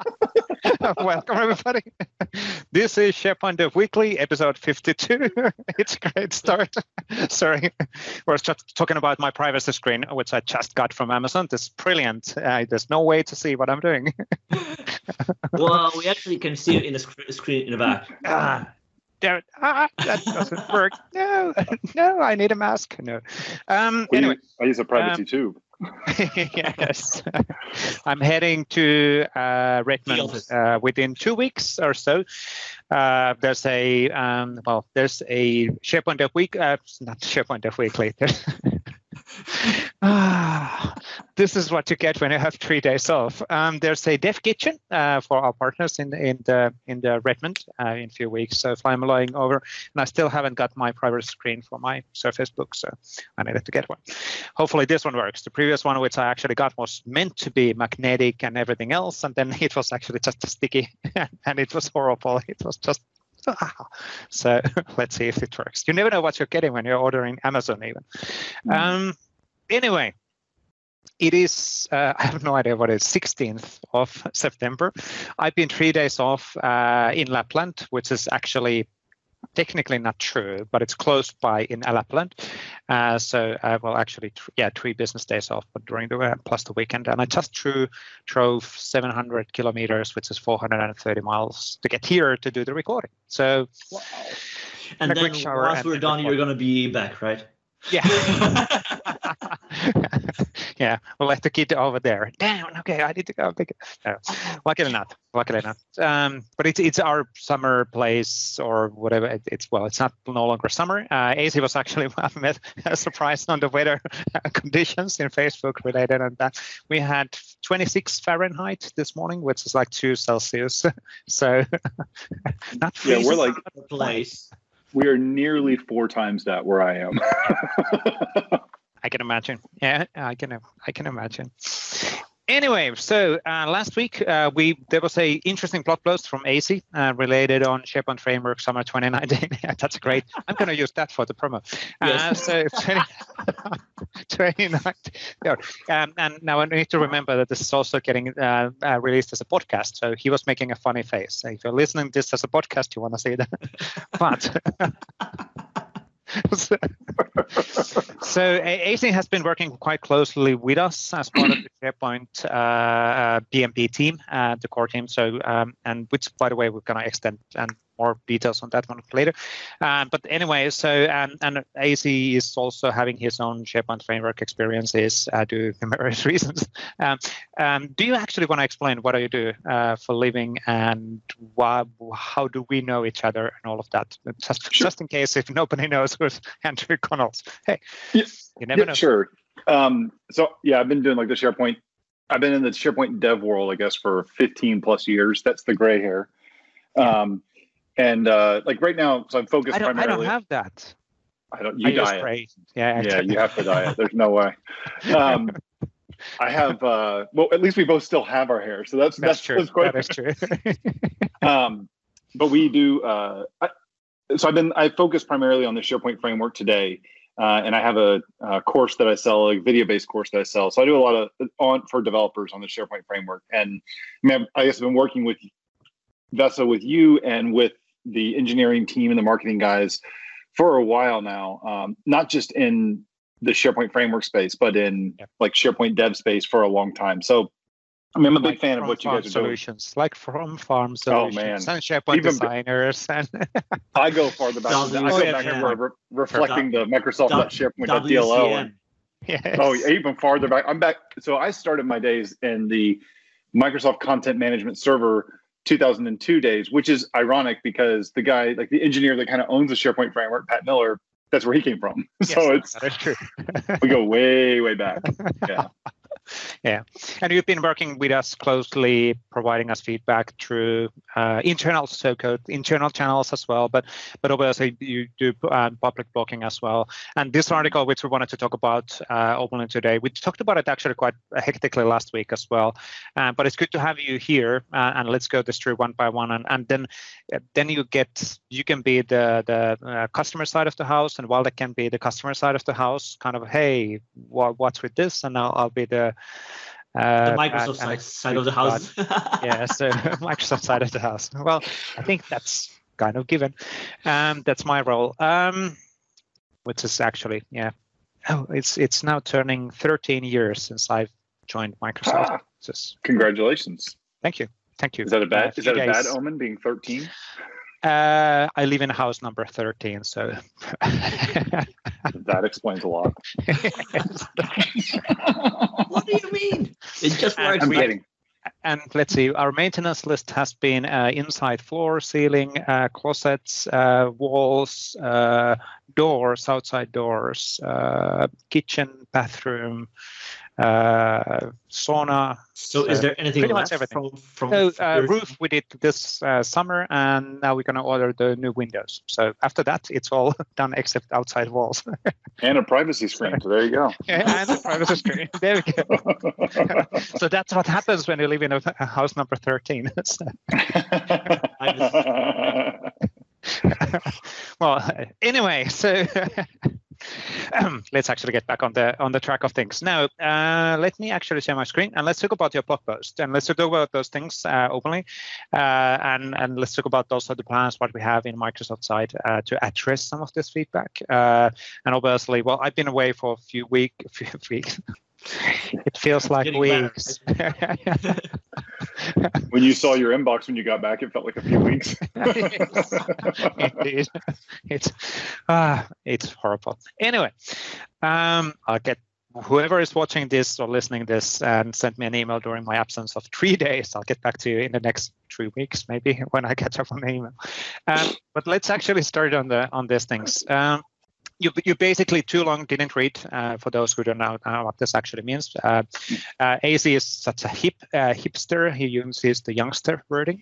Welcome, everybody. This is SharePoint Dev Weekly, episode 52. It's a great start. Sorry, we're just talking about my privacy screen, which I just got from Amazon. This is brilliant. There's no way to see what I'm doing. Well, we actually can see it in the screen in the back. That doesn't work. No, I need a mask. No. Anyway, I use a privacy tube. Yes, I'm heading to Redmond within 2 weeks or so. There's a SharePoint Dev Week. Not SharePoint Dev Weekly. This is what you get when you have 3 days off. There's a dev kitchen for our partners in the Redmond in a few weeks. So flying over, and I still haven't got my private screen for my Surface Book, so I needed to get one. Hopefully this one works. The previous one, which I actually got, was meant to be magnetic and everything else, and then it was actually just sticky, and it was horrible. It was just. So let's see if it works. You never know what you're getting when you're ordering Amazon even. Anyway, it is, I have no idea what it is, 16th of September. I've been 3 days off in Lapland, which is actually technically not true, but it's close by in Lapland. So I will actually, 3 business days off, but during the plus the weekend. And I just drove 700 kilometers, which is 430 miles, to get here to do the recording. So, wow. And then once we're done, you're going to be back, right? Yeah. Yeah, we'll let the kid over there. Damn, okay, I need to go. No, luckily not. But it's our summer place or whatever. It's not no longer summer. AC was actually met a surprise on the weather conditions in Facebook related, and that we had 26 Fahrenheit this morning, which is like 2 Celsius. So not freezing. Yeah, we're like the place. We are nearly 4 times that where I am. I can imagine. Yeah, I can imagine. Anyway, so last week there was a interesting blog post from AC related on SharePoint Framework Summer 2019. That's great. I'm going to use that for the promo. Yes. So 2019. And now I need to remember that this is also getting released as a podcast. So he was making a funny face. So if you're listening to this as a podcast, you want to see that. But. So AC has been working quite closely with us as part of the SharePoint PMP team, the core team. So, and which, by the way, we're going to extend and more details on that one later. But anyway, so and AC is also having his own SharePoint framework experiences due to various reasons. Do you actually want to explain what do you do for living and how do we know each other and all of that? Just in case if nobody knows who's Andrew Connells. Hey, you never know. Sure. So I've been doing like the SharePoint. I've been in the SharePoint dev world, I guess, for 15 plus years. That's the gray hair. And like right now, so I'm focused primarily. I don't have that. I don't. You diet. Spray. Yeah, you have to diet. There's no way. I have. Well, at least we both still have our hair, so that's true. That's quite, that is true. But we do. So I focus primarily on the SharePoint framework today, and I have a course that I sell, a video-based course that I sell. So I do a lot of for developers on the SharePoint framework, and I guess I've been working with Vesa, with you, and with the engineering team and the marketing guys for a while now, not just in the SharePoint framework space, but in like SharePoint dev space for a long time. So I'm a big fan of what you guys are solutions, doing. Like from Farm Solutions, and SharePoint designers. And I go farther back. I go back and reflecting the Microsoft.SharePoint.dlo. Yes. Oh, even farther back. I'm back. So I started my days in the Microsoft Content Management Server 2002 days, which is ironic because the guy, like the engineer that kind of owns the SharePoint framework, Pat Miller, that's where he came from. Yes, so that's true. We go way, way back. Yeah. Yeah, and you've been working with us closely, providing us feedback through internal channels as well, but obviously you do public blogging as well. And this article, which we wanted to talk about openly today, we talked about it actually quite hectically last week as well. But it's good to have you here, and let's go this through one by one, and then you can be the customer side of the house, and Waldek can be the customer side of the house. Kind of, hey, what's with this? And I'll be the The Microsoft side of the house. Yeah, so Microsoft side of the house. Well, I think that's kind of given. That's my role, which is actually, it's now turning 13 years since I've joined Microsoft. Congratulations. Thank you. Is that a bad omen, being 13? I live in house number 13, so that explains a lot. What do you mean? It just works. I'm kidding. And let's see, our maintenance list has been inside floor, ceiling, closets, walls, doors, outside doors, kitchen, bathroom, sauna. So is there anything pretty left much everything from roof we did this summer, and now we're going to order the new windows. So after that, it's all done except outside walls. And a privacy screen, so there you go. And a privacy screen, there we go. So that's what happens when you live in a house number 13. Well, anyway, so let's actually get back on the track of things. Now, let me actually share my screen, and let's talk about your blog post, and let's talk about those things openly, and let's talk about also the plans what we have in Microsoft side to address some of this feedback. And obviously, well, I've been away for a few weeks. It feels like weeks. When you saw your inbox when you got back, it felt like a few weeks. Indeed. It's horrible. Anyway, I'll get whoever is watching this or listening this and send me an email during my absence of 3 days. I'll get back to you in the next 3 weeks, maybe, when I catch up on the email. But let's actually start on these things. You basically too long didn't read, for those who don't know what this actually means. AZ is such a hipster. He uses the youngster wording.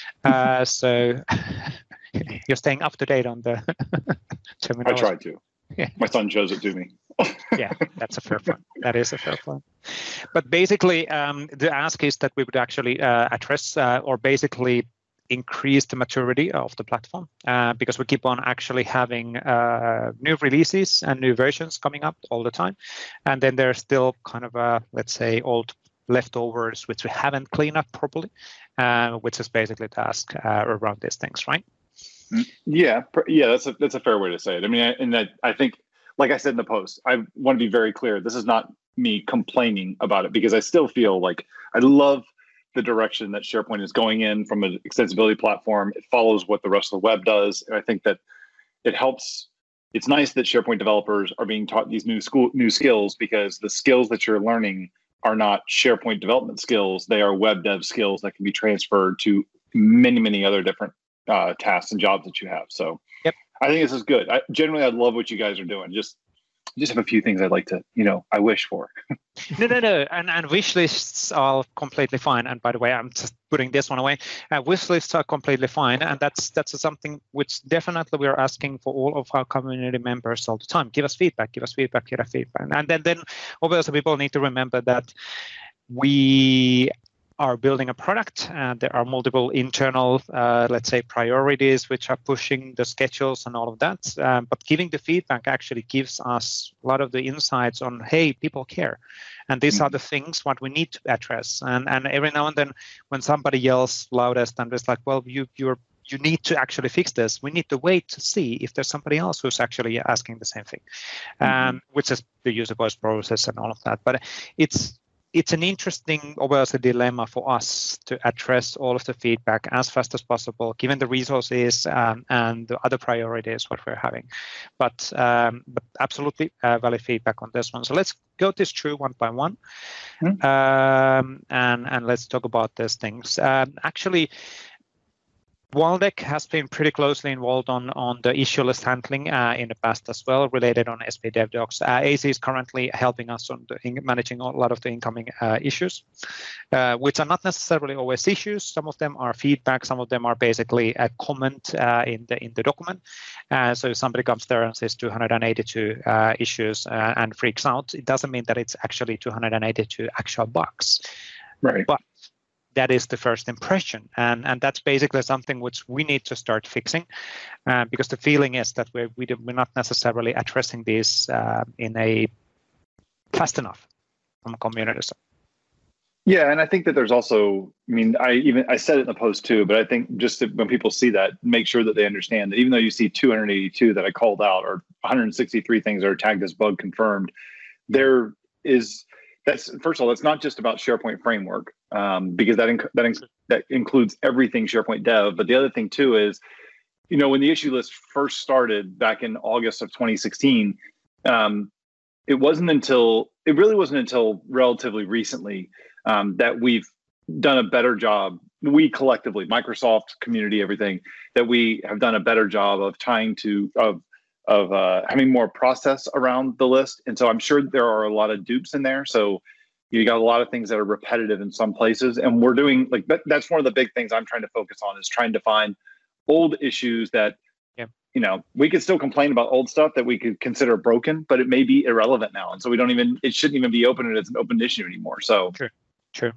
So you're staying up to date on the terminology. I tried to. Yeah. My son shows it to me. Yeah, that's a fair point. That is a fair point. But basically, the ask is that we would actually address or basically increase the maturity of the platform, because we keep on actually having new releases and new versions coming up all the time. And then there's still kind of, let's say, old leftovers which we haven't cleaned up properly, which is basically the task around these things, right? Yeah, that's a fair way to say it. I mean, I think, like I said in the post, I want to be very clear. This is not me complaining about it, because I still feel like I love the direction that SharePoint is going in from an extensibility platform. It follows what the rest of the web does. And I think that it helps. It's nice that SharePoint developers are being taught these new skills, because the skills that you're learning are not SharePoint development skills. They are web dev skills that can be transferred to many, many other different tasks and jobs that you have. So yep. I think this is good. I love what you guys are doing. Just have a few things I'd like to, I wish for. No. And wish lists are completely fine. And by the way, I'm just putting this one away. Wish lists are completely fine. And that's something which definitely we are asking for all of our community members all the time. Give us feedback. And then obviously people need to remember that we are building a product, and there are multiple internal, let's say, priorities which are pushing the schedules and all of that. But giving the feedback actually gives us a lot of the insights on, hey, people care, and these are the things what we need to address. And every now and then, when somebody yells loudest, and it's like, well, you need to actually fix this. We need to wait to see if there's somebody else who's actually asking the same thing, which is the user voice process and all of that. But it's an interesting, obviously, dilemma for us to address all of the feedback as fast as possible, given the resources and the other priorities what we're having. But absolutely valid feedback on this one. So let's go this through one by one, and let's talk about these things. Actually, Waldek has been pretty closely involved on the issue list handling in the past as well, related on SP DevDocs. AZ is currently helping us on managing a lot of the incoming issues, which are not necessarily always issues. Some of them are feedback. Some of them are basically a comment in the document. So if somebody comes there and says 282 issues and freaks out, it doesn't mean that it's actually 282 actual bugs. Right. But that is the first impression, and that's basically something which we need to start fixing, because the feeling is that we're not necessarily addressing these in a fast enough from a community side. Yeah, and I think that there's also, I mean, I said it in the post too, but I think just when people see that, make sure that they understand that even though you see 282 that I called out or 163 things that are tagged as bug confirmed, there is that's first of all, that's not just about SharePoint framework, because that includes everything SharePoint Dev. But the other thing too is, when the issue list first started back in August of 2016, it really wasn't until relatively recently that we've done a better job. We collectively, Microsoft community, everything, that we have done a better job of trying to having more process around the list. And so I'm sure there are a lot of dupes in there. So you got a lot of things that are repetitive in some places. And we're doing that's one of the big things I'm trying to focus on, is trying to find old issues that, we could still complain about old stuff that we could consider broken, but it may be irrelevant now. And so it shouldn't even be open as an open issue anymore. So True.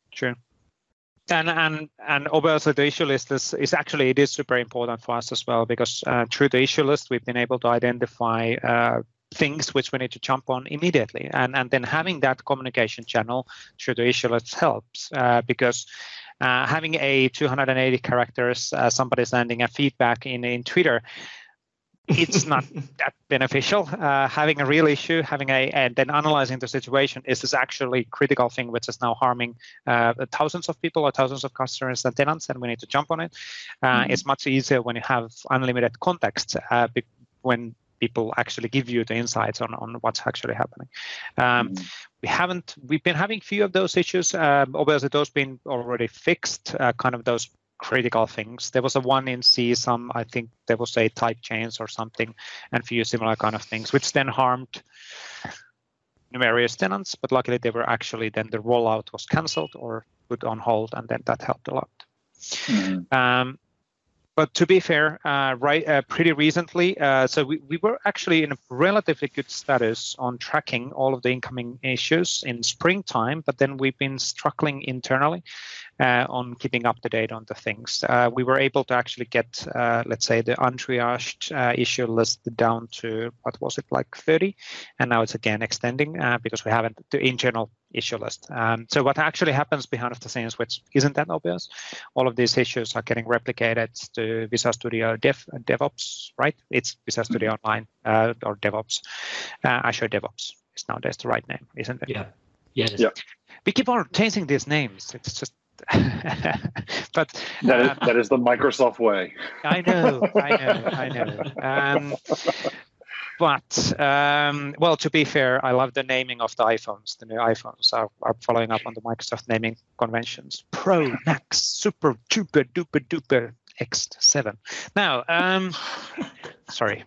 And obviously the issue list is actually, it is super important for us as well, because through the issue list, we've been able to identify things which we need to jump on immediately. And then having that communication channel through the issue list helps, because having a 280 characters, somebody sending a feedback in Twitter, it's not that beneficial. Having a real issue, and then analyzing the situation is actually critical thing, which is now harming thousands of people or thousands of customers and tenants, and we need to jump on it. It's much easier when you have unlimited context, when people actually give you the insights on what's actually happening. We've been having few of those issues. Obviously, those been already fixed, kind of those critical things. There was a one in C, I think there was a type change or something, and few similar kind of things, which then harmed various tenants. But luckily, they were actually, then the rollout was cancelled or put on hold, and then that helped a lot. But to be fair, pretty recently, so we were actually in a relatively good status on tracking all of the incoming issues in springtime, but then we've been struggling internally on keeping up to date on the things. We were able to actually get, let's say, the untriaged issue list down to, what was it, like 30? And now it's again extending because we haven't the internal issue list. So what actually happens behind the scenes, which isn't that obvious, all of these issues are getting replicated to Visual Studio DevOps, right? It's Visual Studio Online or DevOps. Azure DevOps is nowadays the right name, isn't it? Yeah. We keep on changing these names. It's just but that is the Microsoft way. I know. But well, to be fair, I love the naming of the iPhones. The new iPhones are following up on the Microsoft naming conventions. Pro, Max, Super, Duper, Duper, Duper, X7. Now, sorry.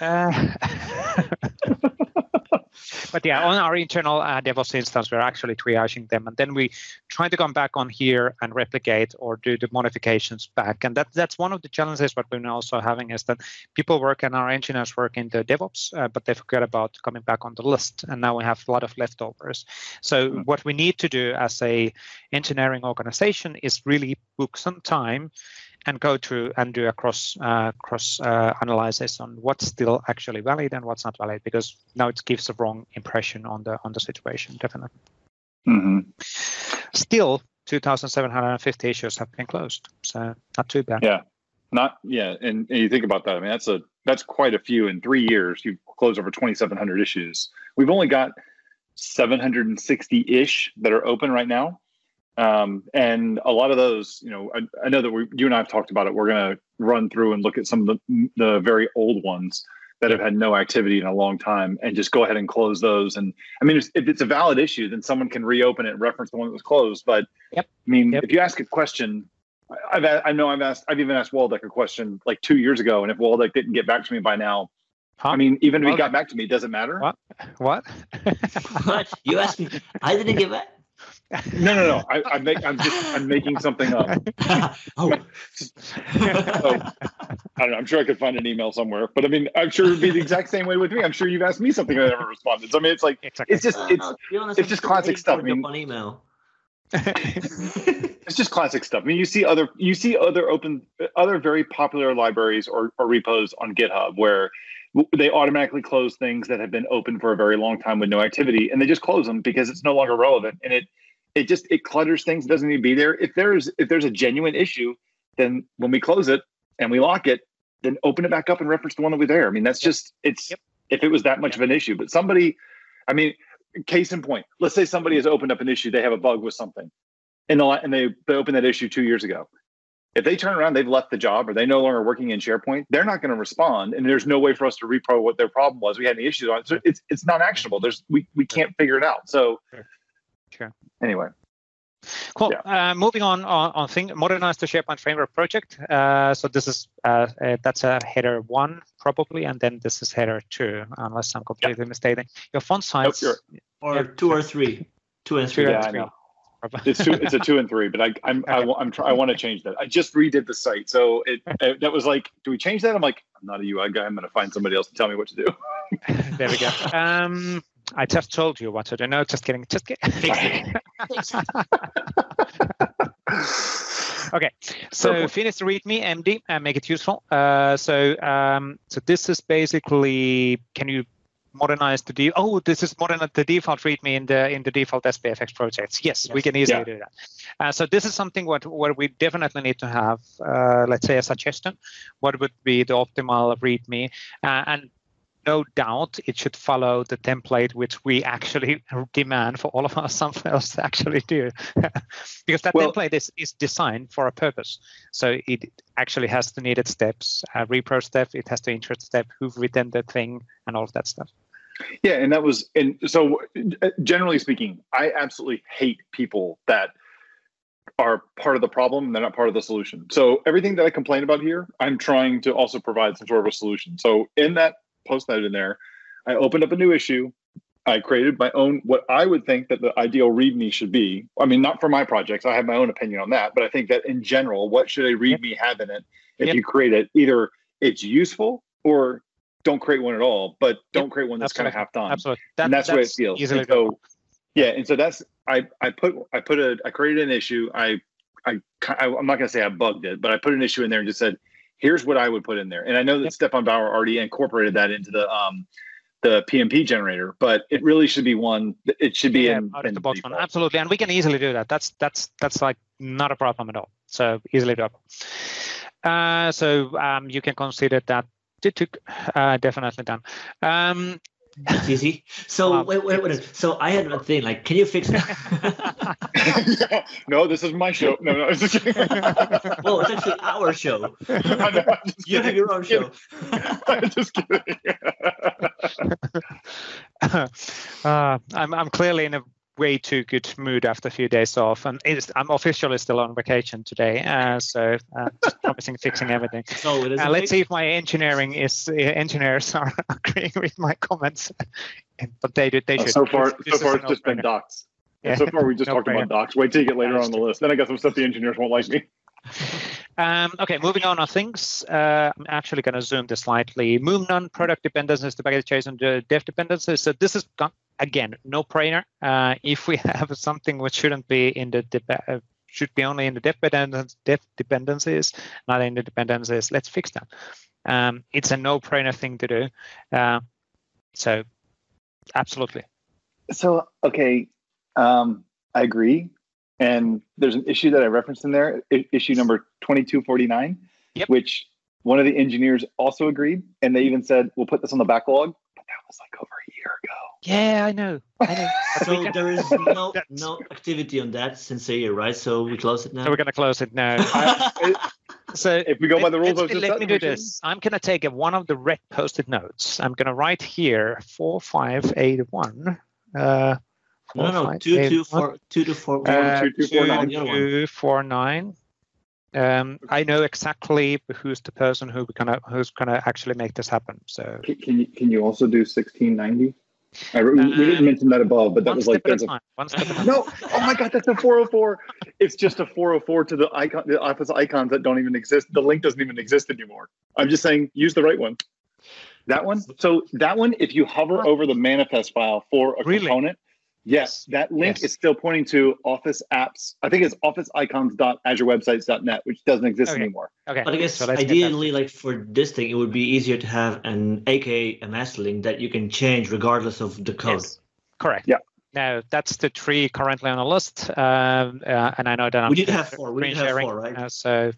But yeah, on our internal DevOps instance, we're actually triaging them, and then we try to come back on here and replicate or do the modifications back. And that's one of the challenges what we're also having, is that people work and our engineers work in the DevOps, but they forget about coming back on the list. And now we have a lot of leftovers. So what we need to do as a engineering organization is really book some time and go through and do a cross analysis on what's still actually valid and what's not valid, because now it gives a wrong impression on the situation, definitely. Still, 2,750 issues have been closed, so not too bad. And you think about that. I mean, that's quite a few in 3 years. You've closed over 2,700 issues. We've only got 760-ish that are open right now. And a lot of those, I know that you and I have talked about it. We're going to run through and look at some of the very old ones that have had no activity in a long time, and just go ahead and close those. And I mean, if it's a valid issue, then someone can reopen it and reference the one that was closed. But if you ask a question, I've even asked Waldeck a question like 2 years ago, and if Waldeck didn't get back to me by now, I mean, even if he got back to me, it doesn't matter. What? What? You asked me. I didn't get back. No. I'm making something up. Oh. So, I don't know. I'm sure I could find an email somewhere, but I mean, I'm sure it'd be the exact same way with me. I'm sure you've asked me something and I never responded. So I mean, it's like it's just classic stuff. I mean, on email. It's just classic stuff. I mean, you see other very popular libraries or repos on GitHub where they automatically close things that have been open for a very long time with no activity, and they just close them because it's no longer relevant. And it clutters things. It doesn't need to be there. If there's a genuine issue, then when we close it and we lock it, then open it back up and reference the one that was there. I mean, that's just if it was that much of an issue. But somebody, I mean, case in point, let's say somebody has opened up an issue, they have a bug with something, and they opened that issue 2 years ago. If they turn around, they've left the job, or they no longer working in SharePoint, they're not going to respond, and there's no way for us to repro what their problem was. We had any issues on it, so it's not actionable. We can't figure it out. So, sure. Anyway, cool. Yeah. Moving on modernize the SharePoint framework project. So this is that's a header 1 probably, and then this is header 2, unless I'm completely mistaken. Your font size, or 2 or 3, 2 and 3. Yeah, I know. It's a 2 and 3, but I want to change that. I just redid the site, so that was like, do we change that? I'm like, I'm not a UI guy. I'm going to find somebody else to tell me what to do. There we go. I just told you what to do. No, just kidding. Just kidding. Okay, so finish the README MD and make it useful. So this is basically, can you modernize the this is modernize the default README in the default SPFX projects. Yes, we can easily do that. So this is something what we definitely need to have. Let's say a suggestion. What would be the optimal README? And no doubt it should follow the template which we actually demand for all of our softwares to actually do, because that template is designed for a purpose. So it actually has the needed steps, repro step, it has the interest step, who've written the thing, and all of that stuff. Yeah, and so generally speaking, I absolutely hate people that are part of the problem and they're not part of the solution. So everything that I complain about here, I'm trying to also provide some sort of a solution. So in that post note in there, I opened up a new issue. I created my own, what I would think that the ideal README should be. I mean, not for my projects. I have my own opinion on that, but I think that in general, what should a README have in it? If you create it, either it's useful or don't create one at all, but don't create one that's kind of half done. Absolutely. And that's the way it feels. And so, and so that's, I created an issue. I'm not going to say I bugged it, but I put an issue in there and just said, here's what I would put in there. And I know that Stefan Bauer already incorporated that into the PMP generator, but it really should be one. It should be in the box one. Absolutely, and we can easily do that. That's like not a problem at all. So easily doable. So you can consider that definitely done. Easy. So wait. So I had a thing like, can you fix that? No, this is my show. No. Well, it's actually our show. You have your own show. I'm just kidding. I'm clearly in a way too good mood after a few days off, and I'm officially still on vacation today, so just promising fixing everything. So let's see if my engineers are agreeing with my comments, but they should. So far it's just been docs. Yeah. So far we just talked about docs. Wait till you get later on the list. Then I got some stuff the engineers won't like me. Okay, moving on things. I'm actually going to zoom this slightly. Move non-product dependencies to package JSON dev dependencies. So this is again no brainer. If we have something which shouldn't be in the should be only in the dev dependencies, not in the dependencies, let's fix that. It's a no-brainer thing to do. So absolutely. So okay, I agree. And there's an issue that I referenced in there, issue number 2249, which one of the engineers also agreed. And they even said, we'll put this on the backlog. But that was like over a year ago. Yeah, I know. So there is no activity on that since a year, right? So we close it now? So we're going to close it now. So if we go by the rules, let me do this. I'm going to take one of the red post-it notes. I'm going to write here 4581. No, 2249. I know exactly who's the person who's gonna actually make this happen. So can you also do 1690? We didn't mention that above, but that was like one step at a time. No, oh my God, that's a 404. It's just a 404 to the icon, the Office icons that don't even exist. The link doesn't even exist anymore. I'm just saying, use the right one. That one. So that one, if you hover over the manifest file for a component. Yes, that link is still pointing to Office apps. I think it's officeicons.azurewebsites.net, which doesn't exist anymore. Okay. But I guess ideally, like for this thing, it would be easier to have an AKMS link that you can change regardless of the code. Yes. Correct. Yeah. No, that's the 3 currently on the list, and I know that we did have 4. We did have 4, right? So,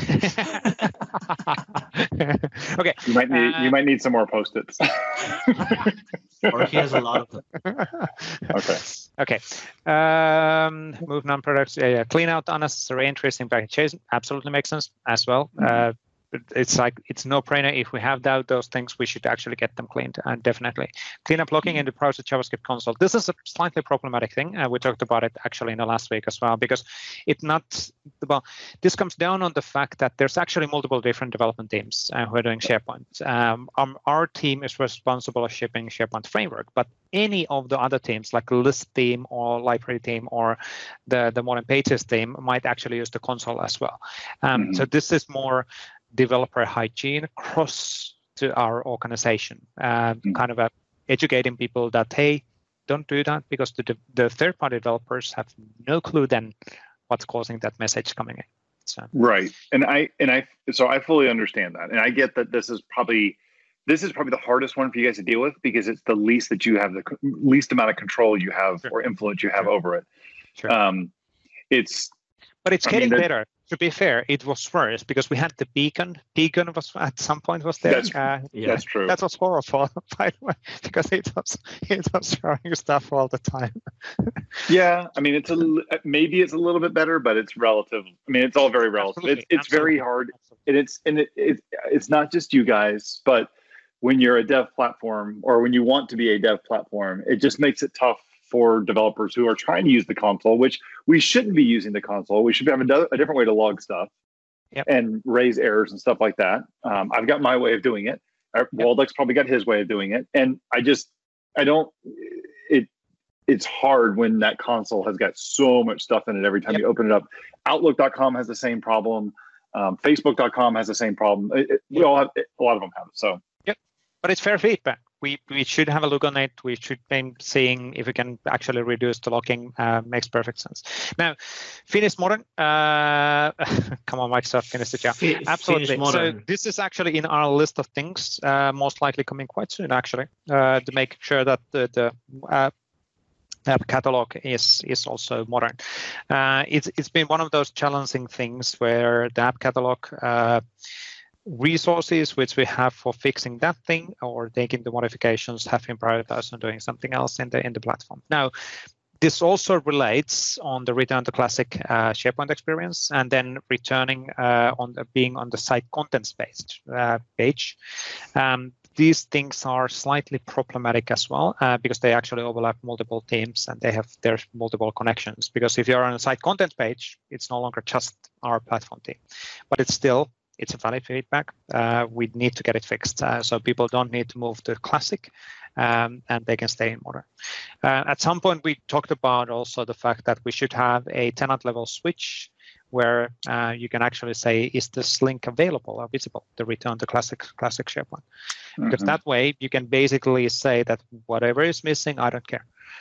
okay. You might need some more Post-its. Or he has a lot of them. Okay. Move non-products. Yeah. Clean out unnecessary entries in package. Absolutely makes sense as well. It's like it's no-brainer. If we have those things, we should actually get them cleaned. And definitely clean up locking in the browser JavaScript console. This is a slightly problematic thing. We talked about it actually in the last week as well, because this comes down on the fact that there's actually multiple different development teams who are doing SharePoint. Our team is responsible for shipping SharePoint framework, but any of the other teams, like list team or library team or the Modern Pages team, might actually use the console as well. So this is more developer hygiene across to our organization, kind of educating people that, hey, don't do that, because the third-party developers have no clue then what's causing that message coming in. So. Right, and I fully understand that, and I get that this is probably the hardest one for you guys to deal with, because it's the least that you have, the least amount of control you have or influence you have over it. Sure. But it's getting better. To be fair, it was worse because we had the beacon. Beacon was at some point was there. That's true. That was horrible, by the way, because it was showing stuff all the time. Yeah, I mean, maybe it's a little bit better, but it's relative. I mean, it's all very relative. It's very hard, and it's not just you guys, but when you're a dev platform, or when you want to be a dev platform, it just makes it tough for developers who are trying to use the console, which we shouldn't be using the console. We should have a different way to log stuff and raise errors and stuff like that. I've got my way of doing it. Waldeck's probably got his way of doing it. And it's hard when that console has got so much stuff in it every time you open it up. Outlook.com has the same problem. Facebook.com has the same problem. We all have, a lot of them have it. So. Yep, but it's fair feedback. We should have a look on it. We should be seeing if we can actually reduce the locking. Makes perfect sense. Now, finish modern. Come on, Microsoft, finish the job. Absolutely. So this is actually in our list of things, most likely coming quite soon, actually, to make sure that the app catalog is also modern. It's been one of those challenging things where the app catalog resources which we have for fixing that thing or taking the modifications have been prioritized on doing something else in the platform. Now, this also relates on the return to classic SharePoint experience, and then returning being on the site contents page. These things are slightly problematic as well, because they actually overlap multiple teams and there's multiple connections. Because if you're on a site content page, it's no longer just our platform team, but it's a valid feedback. We need to get it fixed, so people don't need to move to classic, and they can stay in modern. At some point, we talked about also the fact that we should have a tenant level switch where you can actually say, is this link available or visible to return to classic SharePoint? Because that way you can basically say that whatever is missing, I don't care.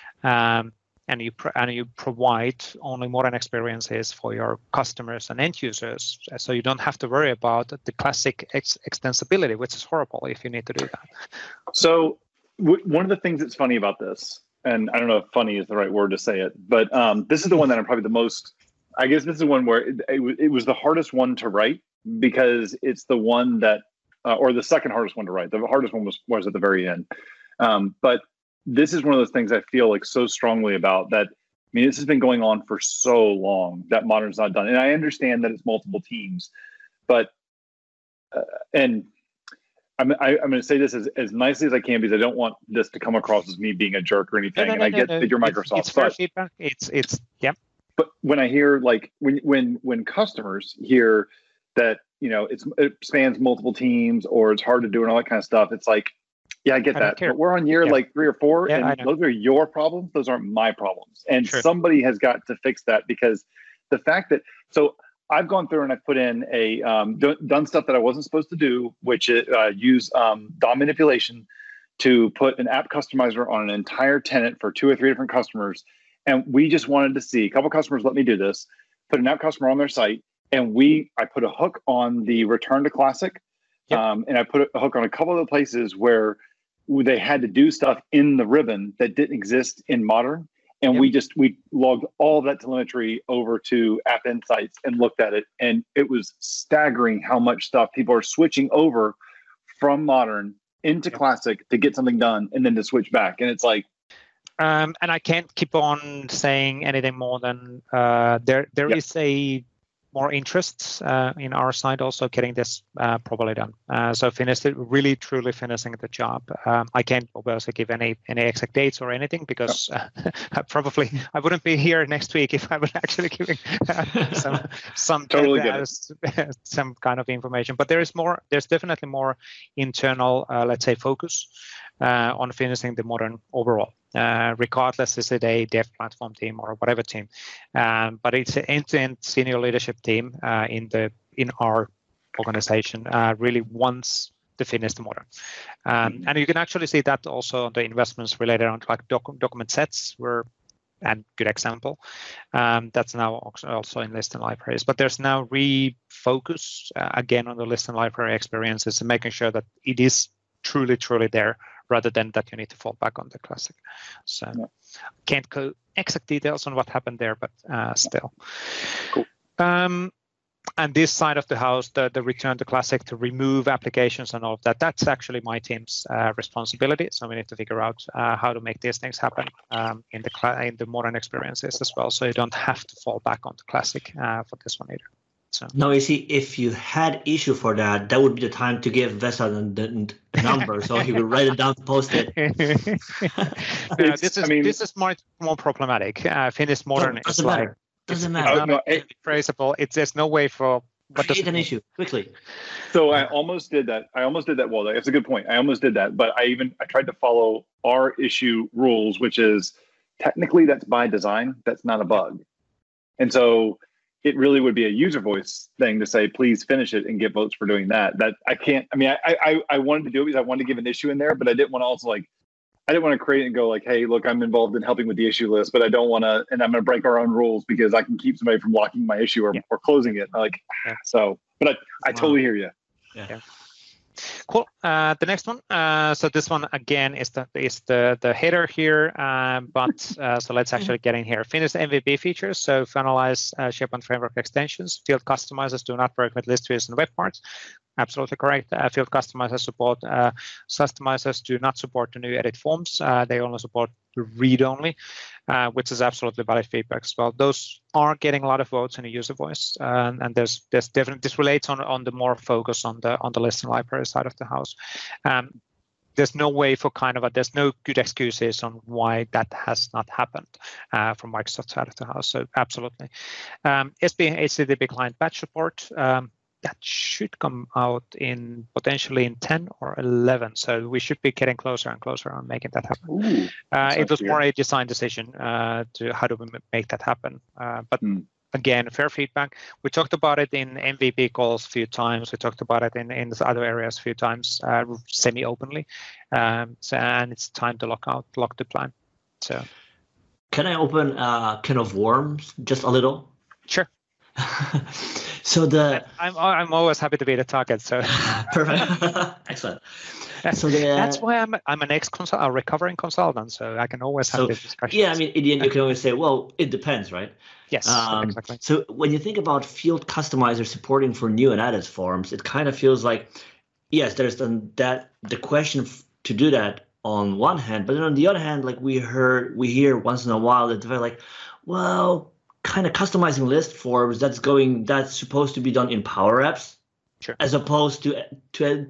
And you provide only modern experiences for your customers and end users, so you don't have to worry about the classic extensibility, which is horrible if you need to do that. So one of the things that's funny about this, and I don't know if funny is the right word to say it, but this is the one that I'm probably the most, I guess this is one where it was the hardest one to write, because it's the one that, or the second hardest one to write. The hardest one was at the very end. But this is one of those things I feel like so strongly about, that, I mean, this has been going on for so long that modern's not done. And I understand that it's multiple teams, but, and I'm going to say this as nicely as I can, because I don't want this to come across as me being a jerk or anything. And I get that you're Microsoft. It's fair feedback. It's yeah. But when I hear, like, when customers hear that, it spans multiple teams, or it's hard to do and all that kind of stuff, it's like, yeah, I get that. But we're on year like 3 or 4, and those are your problems. Those aren't my problems. And somebody has got to fix that, because the fact that, so I've gone through and I've put in done stuff that I wasn't supposed to do, which use DOM manipulation to put an app customizer on an entire tenant for 2 or 3 different customers. And we just wanted to see, a couple customers let me do this, put an app customer on their site, and I put a hook on the return to classic. And I put a hook on a couple of the places where they had to do stuff in the ribbon that didn't exist in modern. And we logged all that telemetry over to App Insights and looked at it. And it was staggering how much stuff people are switching over from modern into classic to get something done and then to switch back. And it's like, and I can't keep on saying anything more than there is a more interest in our side also getting this properly done. So really truly finishing the job. I can't obviously give any exact dates or anything because I wouldn't be here next week if I was actually giving some kind of information. But there's definitely more internal, let's say, focus on finishing the modern overall. Regardless, is it a dev platform team or whatever team, but it's an end-to-end senior leadership team in our organization really wants to finish the modern, and you can actually see that also on the investments related on like document sets and good example. That's now also in list and libraries, but there's now refocus again on the list and library experiences and making sure that it is truly there, rather than that you need to fall back on the classic. So can't go exact details on what happened there, but still. Cool. And this side of the house, the return to classic, to remove applications and all of that, that's actually my team's responsibility. So we need to figure out how to make these things happen in the modern experiences as well. So you don't have to fall back on the classic for this one either. So. No, you see, if you had issue for that, that would be the time to give Vesa the number, so he would write it down, post it. This is more problematic. Finnish modern is like doesn't matter. Traceable. There's no way for create an issue quickly. So I almost did that. Well, that's a good point. I almost did that, but I tried to follow our issue rules, which is technically that's by design. That's not a bug, and so. It really would be a user voice thing to say, please finish it and get votes for doing that. That I can't, I wanted to do it because I wanted to give an issue in there, but I didn't want to also I didn't want to create it and go like, hey, look, I'm involved in helping with the issue list, but I don't want to, and I'm going to break our own rules because I can keep somebody from locking my issue or closing it. But I totally hear you. Yeah. Cool. The next one. So this one again is the header here, but so let's actually get in here. Finish MVP features. So finalize SharePoint framework extensions. Field customizers do not work with list views and web parts. Absolutely correct. Field customizers support. Customizers do not support the new edit forms. They only support the read-only, which is absolutely valid feedback as well. Those are getting a lot of votes in the user voice, and there's definitely this relates on the more focus on the list and library side of the house. There's no way for there's no good excuses on why that has not happened from Microsoft side of the house. So absolutely. HTTP client batch support. That should come out potentially in 10 or 11. So we should be getting closer and closer on making that happen. Ooh, it was more a design decision to how do we make that happen. But again, fair feedback. We talked about it in MVP calls a few times. We talked about it in other areas a few times, semi-openly. And it's time to lock the plan. So, can I open a can of worms just a little? Sure. So I'm always happy to be the target. So perfect, excellent. So that's why I'm an a recovering consultant, so I can always have this discussion. Yeah, I mean, in the end, you can always say, well, it depends, right? Yes, exactly. So when you think about field customizer supporting for new and added forms, it kind of feels like, yes, there's the question to do that on one hand, but then on the other hand, like we hear once in a while that they're like, well, kind of customizing list forms that's supposed to be done in Power Apps, sure, as opposed to do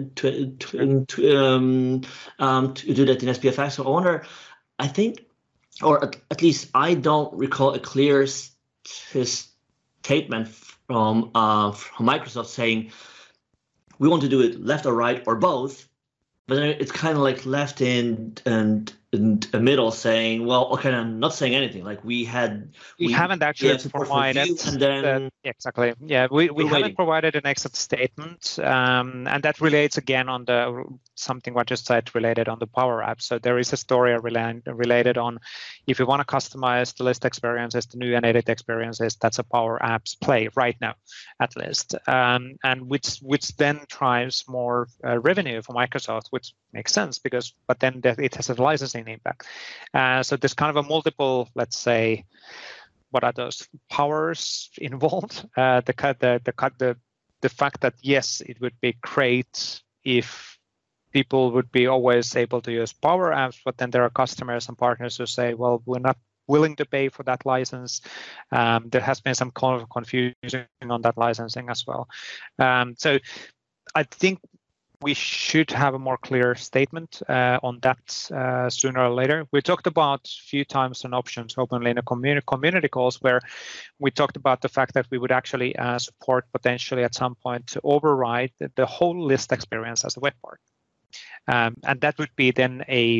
that in SPFX. So I wonder, I think, or at least I don't recall a clear statement from Microsoft saying we want to do it left or right or both, but then it's kind of like left in a middle saying, well, okay, I'm not saying anything. Like we haven't actually provided, and then exactly, yeah, we haven't provided an exit statement, and that relates again on something what you said related on the Power Apps. So there is a story related on if you want to customize the list experiences, the new and edit experiences, that's a Power Apps play right now, at least, and which then drives more revenue for Microsoft, which makes sense but then it has a licensing seen impact. So there's kind of a multiple, let's say, what are those powers involved? The fact that yes, it would be great if people would be always able to use Power Apps, but then there are customers and partners who say, well, we're not willing to pay for that license. There has been some kind of confusion on that licensing as well. So I think we should have a more clear statement on that sooner or later. We talked about a few times on options openly in a community calls where we talked about the fact that we would actually support potentially at some point to override the whole list experience as a web part. And that would be then a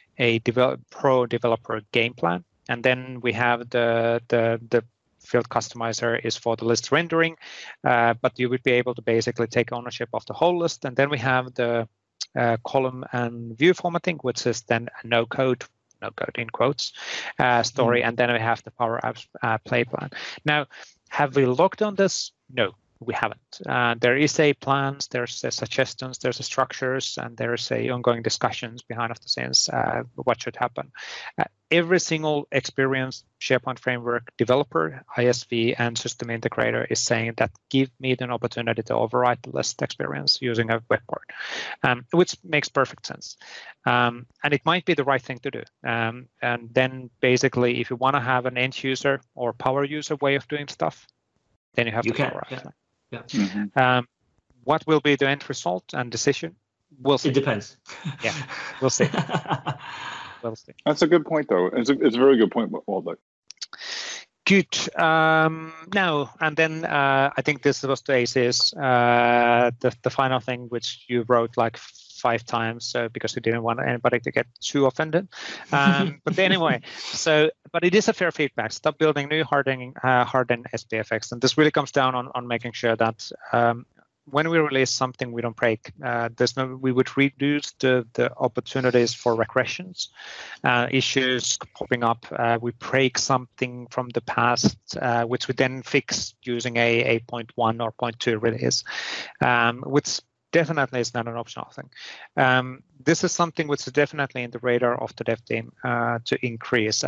pro developer game plan. And then we have the field customizer is for the list rendering, but you would be able to basically take ownership of the whole list. And then we have the column and view formatting, which is then a no code in quotes, story. And then we have the Power Apps play plan. Now, have we looked on this? No, we haven't. There is a plans, there's a suggestions, there's a structures, and there's a ongoing discussions behind of the scenes what should happen. Every single experienced SharePoint framework developer, ISV, and system integrator is saying that give me an opportunity to override the list experience using a web part, which makes perfect sense. And it might be the right thing to do. And then basically, if you want to have an end user or power user way of doing stuff, then you have Power Apps. Yeah. Mm-hmm. What will be the end result and decision? We'll see. It depends. Yeah, we'll see. We'll see. That's a good point, though. It's a very good point, Waldek. Good. Now, and then I think this was the ACS, the final thing which you wrote like 5 times because you didn't want anybody to get too offended. But anyway, but it is a fair feedback. Stop building new hardened SPFX. And this really comes down on making sure that when we release something, we don't break. We would reduce the opportunities for regressions, issues popping up. We break something from the past, which we then fix using a 0.1 or 0.2 release, which definitely is not an optional thing. This is something which is definitely in the radar of the dev team to increase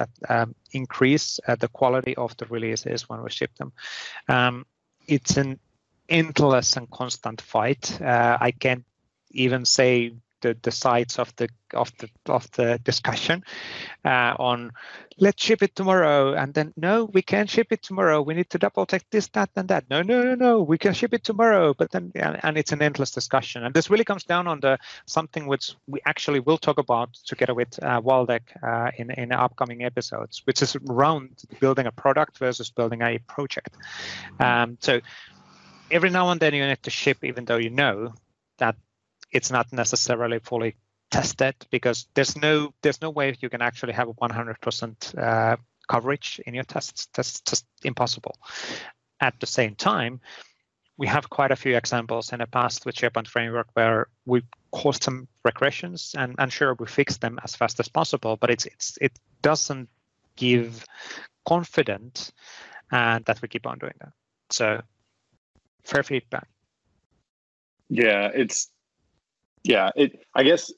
the quality of the releases when we ship them. It's an endless and constant fight. I can't even say the sides of the discussion on let's ship it tomorrow, and then no, we can't ship it tomorrow. We need to double check this, that, and that. No, we can ship it tomorrow. But then, and it's an endless discussion. And this really comes down on something which we actually will talk about together with Waldek in upcoming episodes, which is around building a product versus building a project. So every now and then you need to ship, even though you know that it's not necessarily fully tested, because there's no way you can actually have a 100% coverage in your tests. That's just impossible. At the same time, we have quite a few examples in the past with SharePoint Framework where we caused some regressions, and sure, we fixed them as fast as possible, but it doesn't give confidence that we keep on doing that. So fair feedback. I guess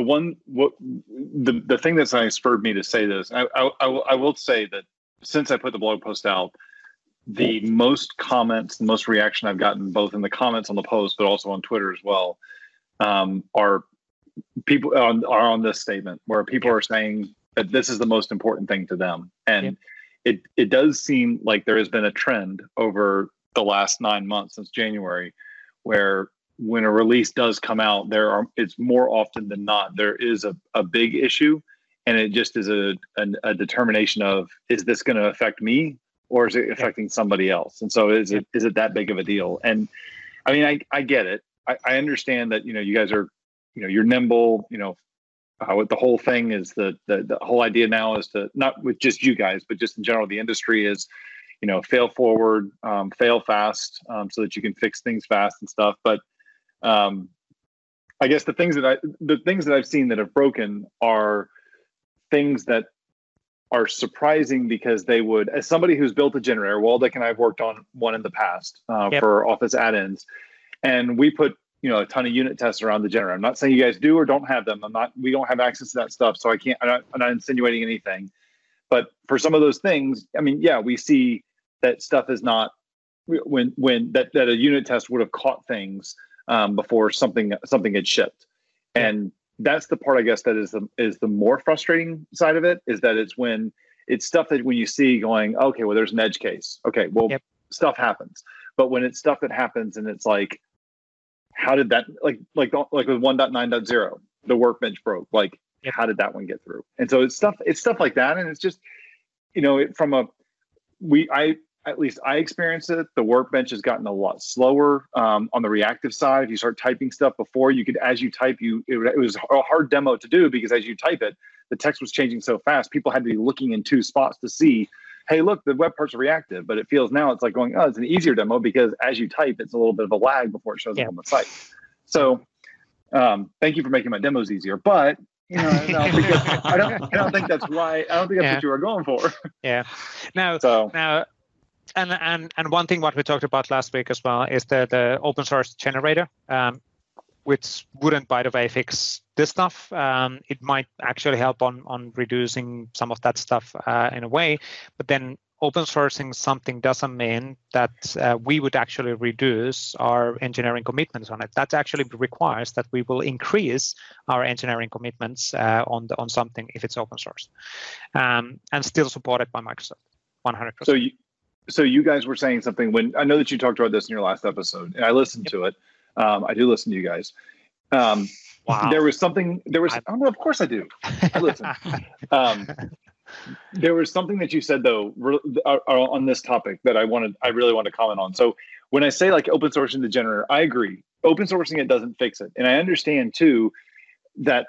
the thing that's spurred me to say this, I will say that since I put the blog post out, the most comments, the most reaction I've gotten, both in the comments on the post, but also on Twitter as well, are people are on this statement where people are saying that this is the most important thing to them. And it does seem like there has been a trend over the last 9 months since January, where when a release does come out, it's more often than not, there is a big issue, and it just is a determination of, is this going to affect me or is it affecting somebody else? And so is it that big of a deal? And I mean, I get it. I understand that, you guys are, you're nimble, what the whole thing is, the whole idea now is to, not with just you guys, but just in general, the industry is, fail forward, fail fast, so that you can fix things fast and stuff. But I guess the things that I've seen that have broken are things that are surprising, because they would, as somebody who's built a generator, Waldek and I have worked on one in the past for Office add-ins, and we put a ton of unit tests around the generator. I'm not saying you guys do or don't have them. We don't have access to that stuff, so I'm not insinuating anything. But for some of those things, I mean, yeah, we see that stuff is not when that a unit test would have caught things before something had shipped, and that's the part, I guess, that is the more frustrating side of it, is that it's when it's stuff that when you see going, okay, well, there's an edge case. Okay, well, stuff happens. But when it's stuff that happens and it's like, how did that, like with 1.9.0, the workbench broke. Like, how did that one get through? And so it's stuff like that. And it's just, at least I experienced it. The workbench has gotten a lot slower on the reactive side. If you start typing stuff before, as you type, it was a hard demo to do, because as you type it, the text was changing so fast. People had to be looking in two spots to see, hey, look, the web parts are reactive. But it feels now it's like going, oh, it's an easier demo, because as you type, it's a little bit of a lag before it shows up on the site. So thank you for making my demos easier. But I don't think that's why. I don't think that's what you were going for. Yeah. Now. And one thing what we talked about last week as well is the open source generator, which wouldn't, by the way, fix this stuff. It might actually help on reducing some of that stuff in a way, but then open sourcing something doesn't mean that we would actually reduce our engineering commitments on it. That actually requires that we will increase our engineering commitments on something if it's open source, and still supported by Microsoft 100%. So you guys were saying something when I know that you talked about this in your last episode, and I listened to it. I do listen to you guys. Wow. There was of course I do. I listen. There was something that you said though on this topic that I really want to comment on. So when I say like open sourcing the generator, I agree. Open sourcing it doesn't fix it, and I understand too that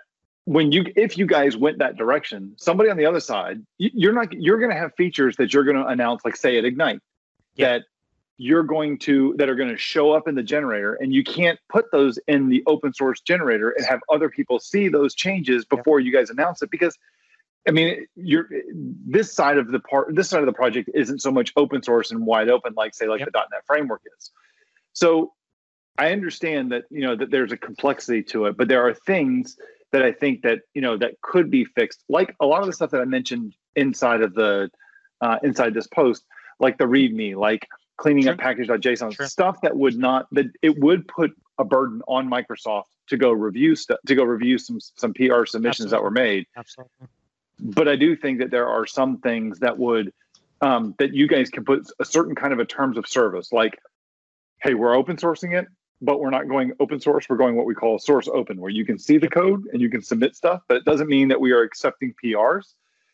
if you guys went that direction, somebody on the other side, you're going to have features that you're going to announce, like say at Ignite, that are going to show up in the generator, and you can't put those in the open source generator and have other people see those changes before you guys announce it, because I mean, this side of the project isn't so much open source and wide open like the .NET framework is. So I understand that that there's a complexity to it, but there are things that I think that that could be fixed, like a lot of the stuff that I mentioned inside of the inside this post, like the README, like cleaning up package.json, stuff that it would put a burden on Microsoft to go review some PR submissions that were made. Absolutely. But I do think that there are some things that would that you guys can put a certain kind of a terms of service, like, hey, we're open sourcing it, but we're not going open source. We're going what we call source open, where you can see the code and you can submit stuff, but it doesn't mean that we are accepting PRs.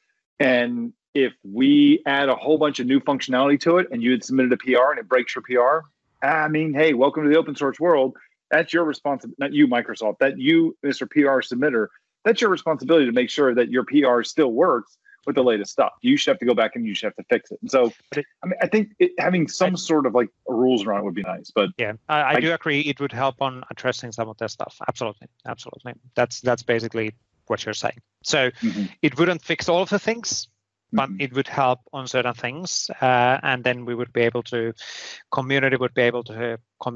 And if we add a whole bunch of new functionality to it and you had submitted a PR and it breaks your PR, I mean, hey, welcome to the open source world. That's your responsibility, not you, Microsoft, that you, Mr. PR submitter, that's your responsibility to make sure that your PR still works with the latest stuff. You should have to go back and you should have to fix it. And so, I mean, I think having some sort of like rules around it would be nice. But yeah, I do agree. It would help on addressing some of that stuff. Absolutely. That's basically what you're saying. So it wouldn't fix all of the things, but it would help on certain things. And then we would be able to, community would be able to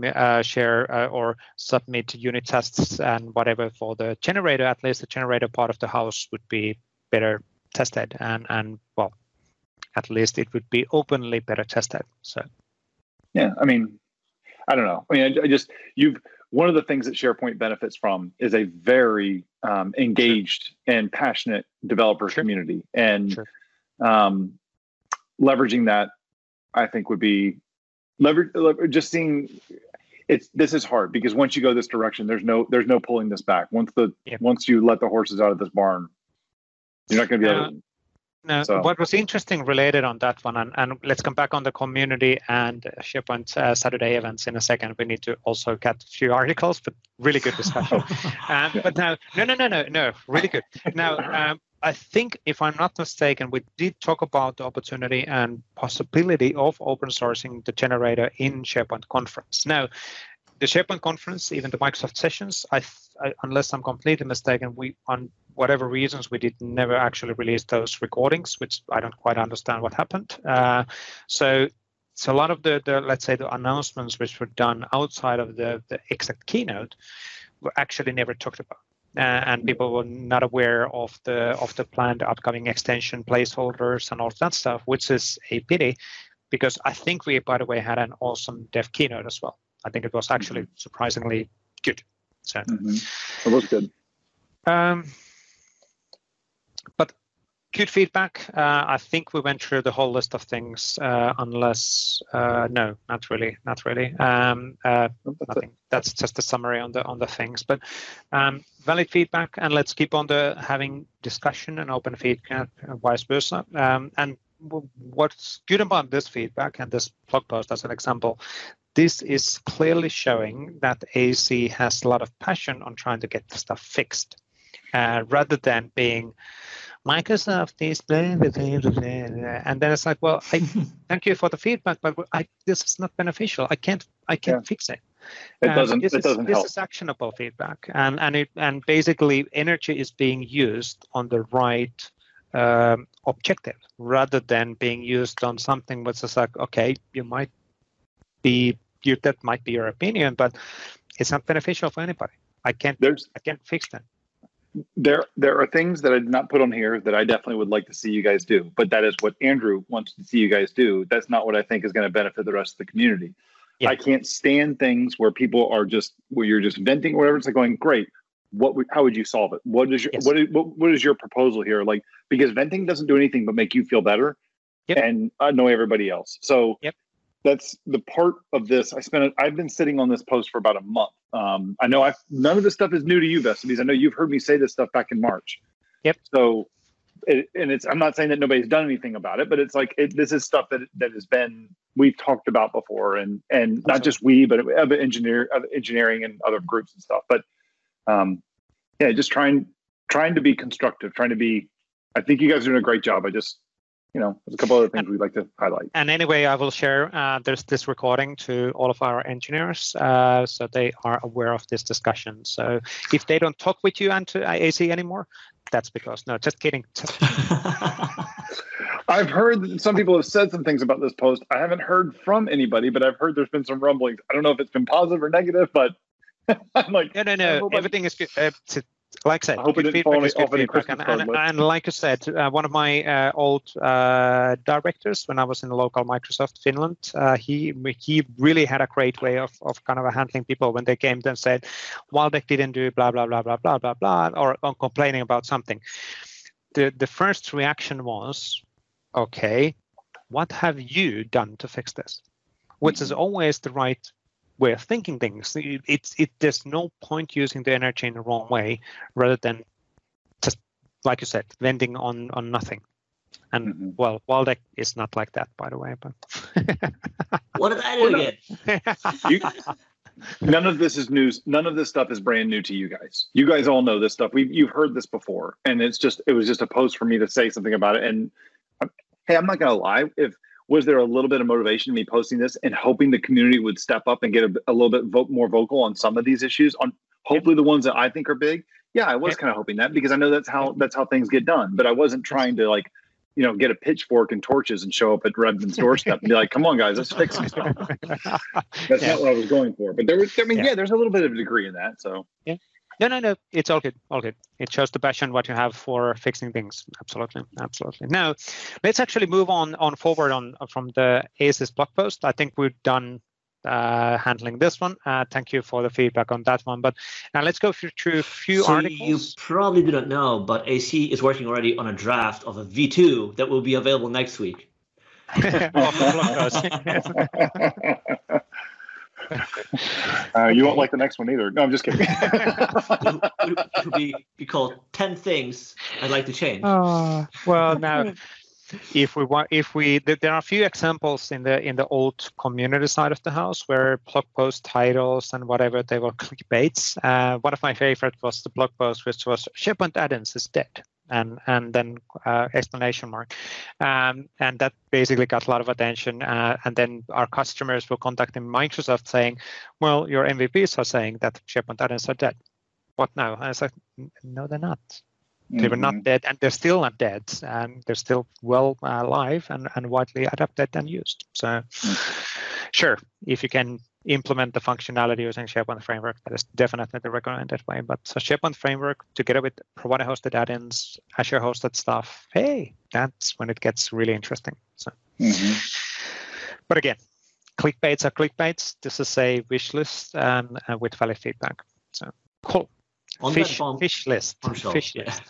share or submit unit tests and whatever for the generator. At least the generator part of the house would be better tested, and well, at least it would be openly better tested. So yeah, I mean, I don't know. I mean, one of the things that SharePoint benefits from is a very engaged and passionate developer community, and leveraging that, I think, would be just seeing this is hard, because once you go this direction, there's no pulling this back. Once you let the horses out of this barn, you're not going to be able to. No, so. What was interesting related on that one, and let's come back on the community and SharePoint Saturday events in a second. We need to also get a few articles, but really good discussion. But now, no, really good. Now, I think, if I'm not mistaken, we did talk about the opportunity and possibility of open sourcing the generator in SharePoint Conference. Now, the SharePoint Conference, even the Microsoft sessions, unless I'm completely mistaken, we, on whatever reasons, we did never actually release those recordings, which I don't quite understand what happened. So So a lot of the let's say the announcements which were done outside of the exact keynote were actually never talked about. And people were not aware of the planned upcoming extension placeholders and all of that stuff, which is a pity, because I think we, by the way, had an awesome dev keynote as well. I think it was actually surprisingly good. So it was good. But good feedback. I think we went through the whole list of things, unless no, not really. Nothing. That's just a summary on the things. But valid feedback, and let's keep on having discussion and open feedback, vice versa. And what's good about this feedback and this blog post, as an example, this is clearly showing that AC has a lot of passion on trying to get the stuff fixed, rather than being Microsoft is blah, blah, blah, blah. And then it's like, well, thank you for the feedback, but this is not beneficial. I can't fix it. It doesn't This help. is actionable feedback, and basically energy is being used on the right objective, rather than being used on something which is like, okay, that might be your opinion, but it's not beneficial for anybody. I can't fix that. There are things that I did not put on here that I definitely would like to see you guys do, but that is what Andrew wants to see you guys do. That's not what I think is going to benefit the rest of the community. Yeah. I can't stand things where people are where you're just venting or whatever. It's like going, great. How would you solve it? What is your proposal here? Like, because venting doesn't do anything but make you feel better and annoy everybody else. So that's the part of this. I've been sitting on this post for about a month. I know none of this stuff is new to you, Vestides. I know you've heard me say this stuff back in March. Yep. So, I'm not saying that nobody's done anything about it, but it's like this is stuff that has been we've talked about before, and not just we, but other engineering and other groups and stuff. But just trying to be constructive, I think you guys are doing a great job. There's a couple other things we'd like to highlight. And anyway, I will share there's this recording to all of our engineers, so they are aware of this discussion. So if they don't talk with you and to AC anymore, that's because, no, just kidding. I've heard that some people have said some things about this post. I haven't heard from anybody, but I've heard there's been some rumblings. I don't know if it's been positive or negative, but I'm like, no. Everything is good. Like I said, I hope it didn't fall off any Christmas card list. And like I said, one of my old directors when I was in local Microsoft Finland, he really had a great way of kind of handling people when they came and said, Waldeck didn't do blah, blah, blah, blah, blah, blah, blah, or complaining about something. The first reaction was, okay, what have you done to fix this? Which is always the right way of thinking things. There's no point using the energy in the wrong way, rather than just, like you said, venting on nothing. And well, Waldeck is not like that, by the way. But what did I do again? None of this is news. None of this stuff is brand new to you guys. You guys all know this stuff. You've heard this before, and it was just a post for me to say something about it. And hey, I'm not gonna lie. Was there a little bit of motivation in me posting this and hoping the community would step up and get a little bit more vocal on some of these issues, on hopefully the ones that I think are big? Yeah, I was kind of hoping that, because I know that's how things get done. But I wasn't trying to get a pitchfork and torches and show up at Redmond's doorstep and be like, "Come on, guys, let's fix this stuff." That's not what I was going for. But there's a little bit of a degree in that. So No, it's all good. It shows the passion what you have for fixing things. Absolutely. Now, let's actually move on forward from the ASIS blog post. I think we're done handling this one. Thank you for the feedback on that one. But now let's go through a few articles. You probably didn't know, but AC is working already on a draft of a V2 that will be available next week. You won't like the next one either. No, I'm just kidding. It will be called 10 Things I'd Like to Change. Well, now, there are a few examples in the old community side of the house where blog post titles and whatever, they were clickbaits. One of my favorites was the blog post which was SharePoint add-ins is dead. And then exclamation mark, and that basically got a lot of attention. And then our customers were contacting Microsoft saying, "Well, your MVPs are saying that SharePoint add-ins are dead. What now?" And I was like, "No, they're not. They were not dead, and they're still not dead, and they're still well alive and widely adopted and used. So, sure, if you can implement the functionality using SharePoint Framework, that is definitely the recommended way. But so SharePoint Framework together with provider-hosted add-ins, Azure-hosted stuff, hey, that's when it gets really interesting. So, but again, clickbaits are clickbaits. This is a wish list with valid feedback. So cool. Fish list. Fish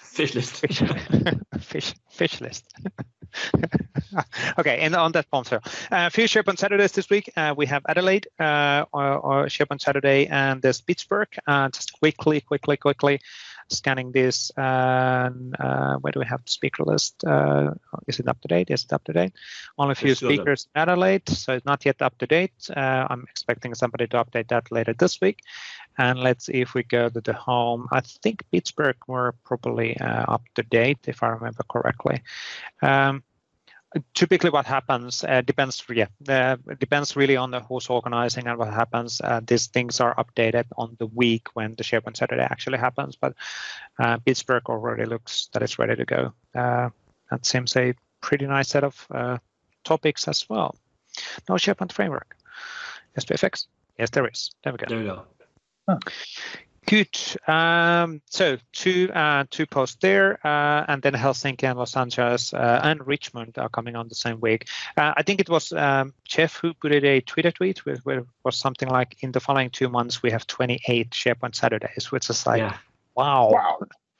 list. Okay, and on that bombshell, few SharePoint Saturdays this week. We have Adelaide or SharePoint Saturday, and there's Pittsburgh. Just quickly scanning this. Where do we have the speaker list? Is it up to date? Is it up to date? Only a few speakers in Adelaide, so it's not yet up to date. I'm expecting somebody to update that later this week. And let's see if we go to the home. I think Pittsburgh were probably up to date, if I remember correctly. Typically, what happens depends really on who's organizing and what happens. These things are updated on the week when the SharePoint Saturday actually happens. But Pittsburgh already looks that it's ready to go. That seems a pretty nice set of topics as well. No SharePoint Framework. SPFX. Yes, there is. There we go. There we go. Huh. Good. So two posts there, and then Helsinki and Los Angeles and Richmond are coming on the same week. I think it was Jeff who put it a Twitter tweet where it was something like, in the following 2 months we have 28 SharePoint Saturdays, which is like, wow.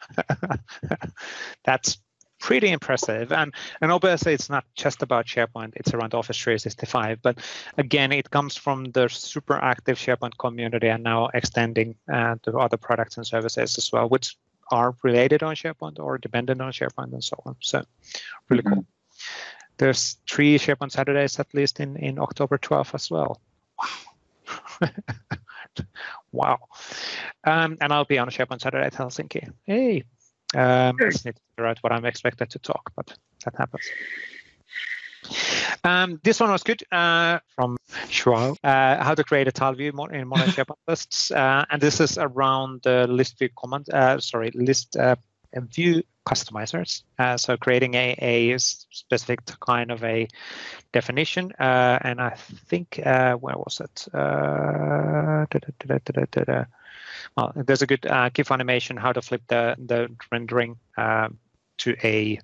That's pretty impressive. And obviously it's not just about SharePoint, it's around Office 365. But again, it comes from the super active SharePoint community and now extending to other products and services as well, which are related on SharePoint or dependent on SharePoint and so on. So really cool. There's 3 SharePoint Saturdays at least in October 12th as well. Wow. Wow. And I'll be on a SharePoint Saturday at Helsinki. Hey. I just need to figure out what I'm expected to talk, but that happens. This one was good from Shuao. How to create a tile view in modern SharePoint lists, and this is around the list view view customizers. So creating a specific kind of a definition, and I think where was it? Well, there's a good GIF animation how to flip the rendering to a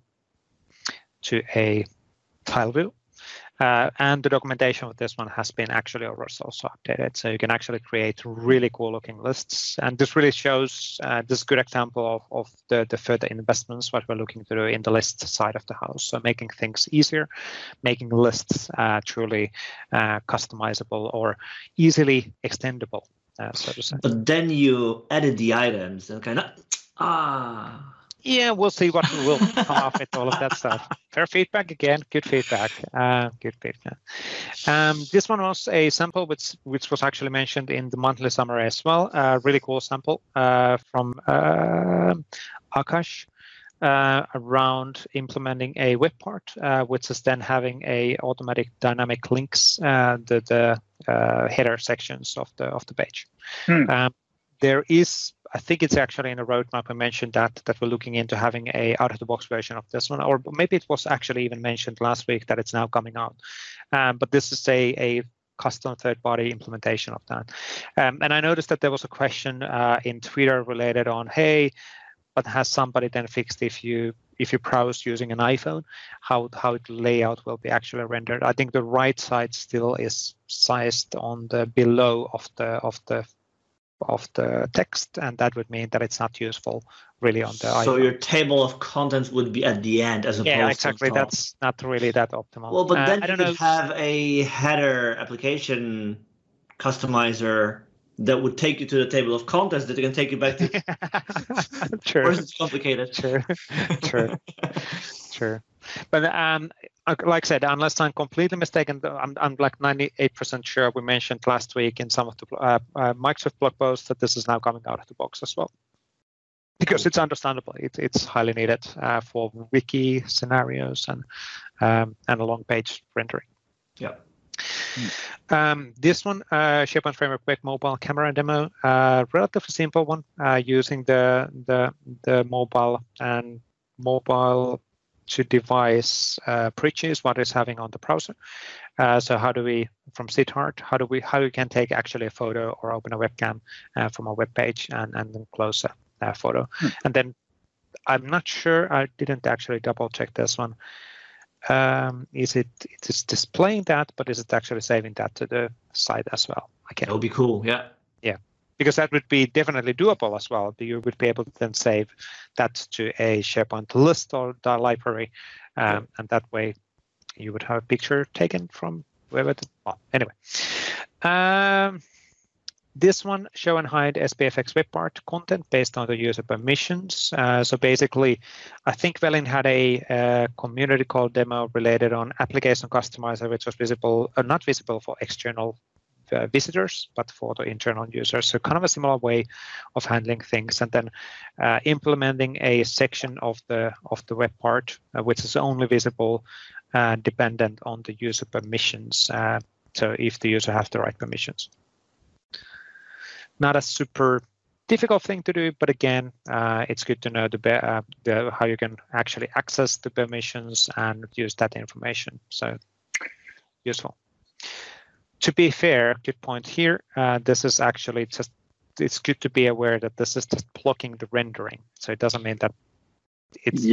tile view, and the documentation of this one has been actually also updated, so you can actually create really cool looking lists. And this really shows this is a good example of the further investments what we're looking to do in the list side of the house. So making things easier, making lists truly customizable or easily extendable. So to say. But then you added the items and kind of yeah, we'll see what will come off with all of that stuff. Fair feedback again, good feedback. Good feedback. This one was a sample which was actually mentioned in the monthly summary as well. Really cool sample from Akash around implementing a web part, which is then having a automatic dynamic links the header sections of the page. There is, I think it's actually in the roadmap. I mentioned that we're looking into having a out-of-the-box version of this one, or maybe it was actually even mentioned last week that it's now coming out. But this is a custom third-party implementation of that. And I noticed that there was a question in Twitter related on, hey, but has somebody then fixed if you browse using an iPhone, how the layout will be actually rendered? I think the right side still is sized on the below of the text, and that would mean that it's not useful really on the iPhone. So your table of contents would be at the end as opposed to exactly. To that's not really that optimal. Well, but then you could have a header application customizer that would take you to the table of contents that can take you back to. True. Or is it complicated? True. But like I said, unless I'm completely mistaken, I'm like 98% sure we mentioned last week in some of the Microsoft blog posts that this is now coming out of the box as well. Because it's understandable, it's highly needed for wiki scenarios and a long page rendering. Yeah. This one, SharePoint Framework Web Mobile Camera Demo, relatively simple one, using the mobile and mobile to device bridges what is having on the browser. So how do we, from Siddharth, how we can take actually a photo or open a webcam from a web page and then close a photo. And then I'm not sure, I didn't actually double check this one. It is displaying that, but is it actually saving that to the site as well? That would be cool, yeah. Yeah, because that would be definitely doable as well. You would be able to then save that to a SharePoint list or the library, and that way you would have a picture taken from wherever. Well, anyway. This one, show and hide SPFX web part content based on the user permissions. So basically, I think Velin had a community call demo related on application customizer, which was visible, not visible for external visitors, but for the internal users. So kind of a similar way of handling things, and then implementing a section of the web part, which is only visible dependent on the user permissions. So if the user has the right permissions. Not a super difficult thing to do, but again, it's good to know how you can actually access the permissions and use that information. So useful. To be fair, good point here. This is actually just, it's good to be aware that this is just blocking the rendering. So it doesn't mean that it's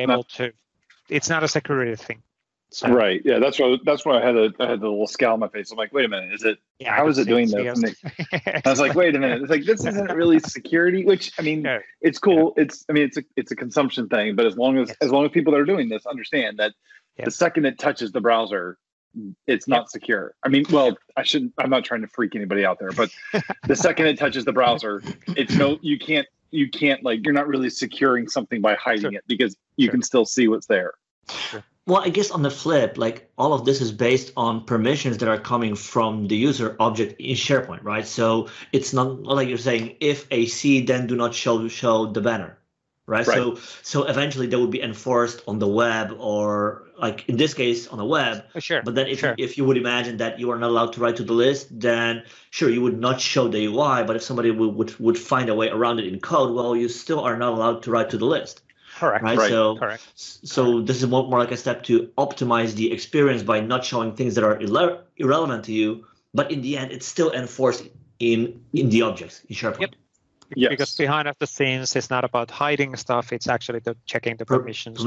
it's not a security thing. So, right. Yeah, that's why I had the little scowl on my face. I'm like, wait a minute, is it? Yeah, how is it doing this? I was like, wait a minute. It's like, this isn't really security. Which, I mean, it's cool. Yeah. It's a consumption thing. But as long as people that are doing this understand that the second it touches the browser, it's not secure. I mean, well, I'm not trying to freak anybody out there, but the second it touches the browser, you can't like, you're not really securing something by hiding it, because you can still see what's there. Sure. Well, I guess on the flip, like, all of this is based on permissions that are coming from the user object in SharePoint, right? So it's not like you're saying, if a C, then do not show the banner, right? So eventually that would be enforced on the web, or like in this case on the web. Sure. But then if you would imagine that you are not allowed to write to the list, then sure, you would not show the UI. But if somebody would find a way around it in code, well, you still are not allowed to write to the list. Correct. Right. Correct. So this is more like a step to optimize the experience by not showing things that are irrelevant to you, but in the end, it's still enforced in the objects in SharePoint. Yep. Yes. Because behind the scenes, it's not about hiding stuff; it's actually checking the permissions.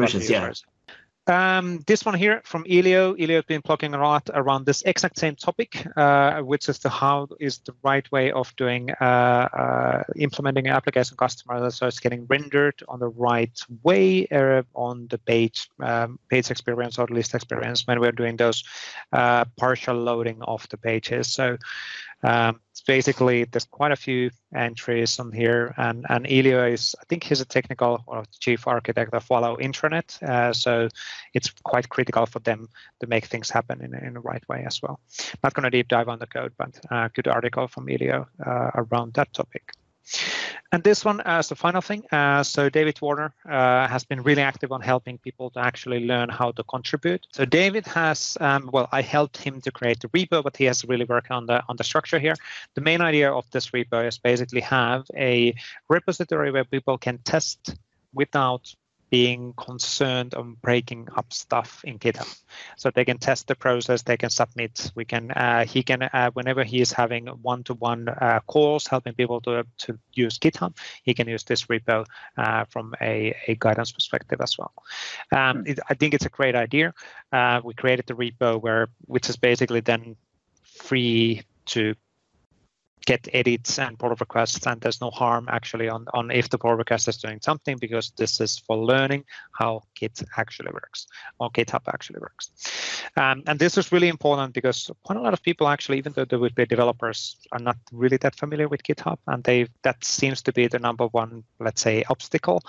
This one here from Elio. Elio has been plugging a lot around this exact same topic, which is how is the right way of doing implementing an application customer, so it's getting rendered on the right way on the page experience or list experience when we're doing those partial loading of the pages. So it's basically, there's quite a few entries on here, and Elio is, I think he's a technical or chief architect of Wallow Intranet, so it's quite critical for them to make things happen in the right way as well. Not going to deep dive on the code, but good article from Elio around that topic. And this one as the final thing, so David Warner has been really active on helping people to actually learn how to contribute. So David has, I helped him to create the repo, but he has really worked on the structure here. The main idea of this repo is basically have a repository where people can test without being concerned on breaking up stuff in GitHub. So they can test the process, they can submit, he can, whenever he is having one-to-one calls, helping people to use GitHub, he can use this repo from a guidance perspective as well. I think it's a great idea. We created the repo which is basically then free to get edits and pull requests, and there's no harm actually on if the pull request is doing something, because this is for learning how Git actually works, or GitHub actually works. And this is really important because quite a lot of people actually, even though they would be developers, are not really that familiar with GitHub, and that seems to be the number one, let's say, obstacle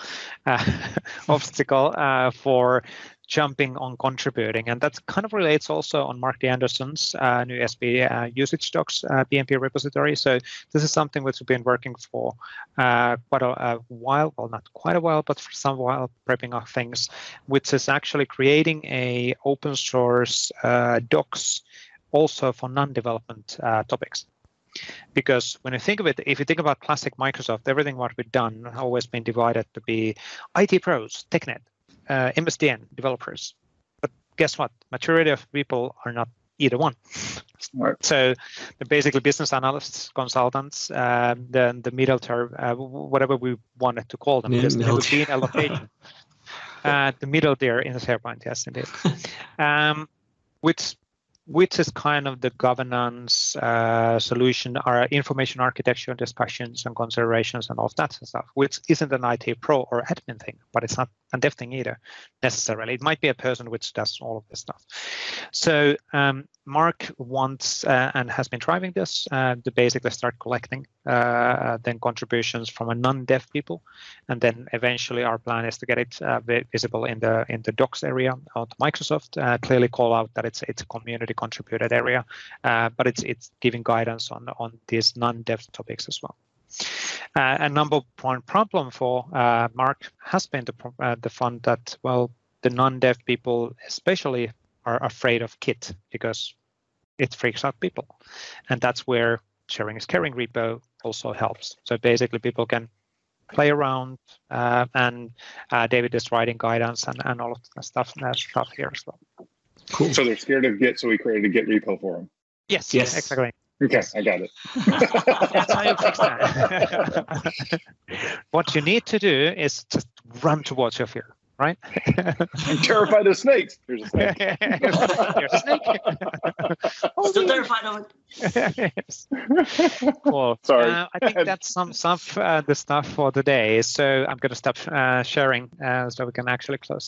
for jumping on contributing. And that kind of relates also on Mark D. Anderson's new SB usage docs BMP repository. So this is something which we've been working for quite a while, well, not quite a while, but for some while, prepping our things, which is actually creating a open source docs also for non-development topics. Because when you think of it, if you think about classic Microsoft, everything what we've done has always been divided to be IT pros, TechNet, MSDN developers. But guess what? Majority of people are not either one. Right. So basically business analysts, consultants, the middle term, whatever we wanted to call them, there's never been allocation. The middle there in the SharePoint, yes, indeed. Which is kind of the governance solution, our information architecture discussions and considerations and all of that stuff, which isn't an IT pro or admin thing, but it's not a dev thing either necessarily. It might be a person which does all of this stuff. So Mark wants and has been driving this to basically start collecting then contributions from a non-dev people, and then eventually our plan is to get it visible in the docs area of Microsoft. Clearly call out that it's a community contributed area, but it's giving guidance on these non-dev topics as well. A number one problem for Mark has been the fund that, well, the non-dev people especially are afraid of Git because it freaks out people. And that's where sharing is caring repo also helps. So basically people can play around and David is writing guidance and all of that stuff here as well. Cool. So they're scared of Git, so we created a Git repo for them. Yes, exactly. Okay, I got it. That's how you fix that. What you need to do is just run towards your fear, right? I'm terrified of snakes. There's a snake. There's a snake. Still terrified of it. Yes. Cool. Sorry. I think that's some of the stuff for today. So I'm going to stop sharing so we can actually close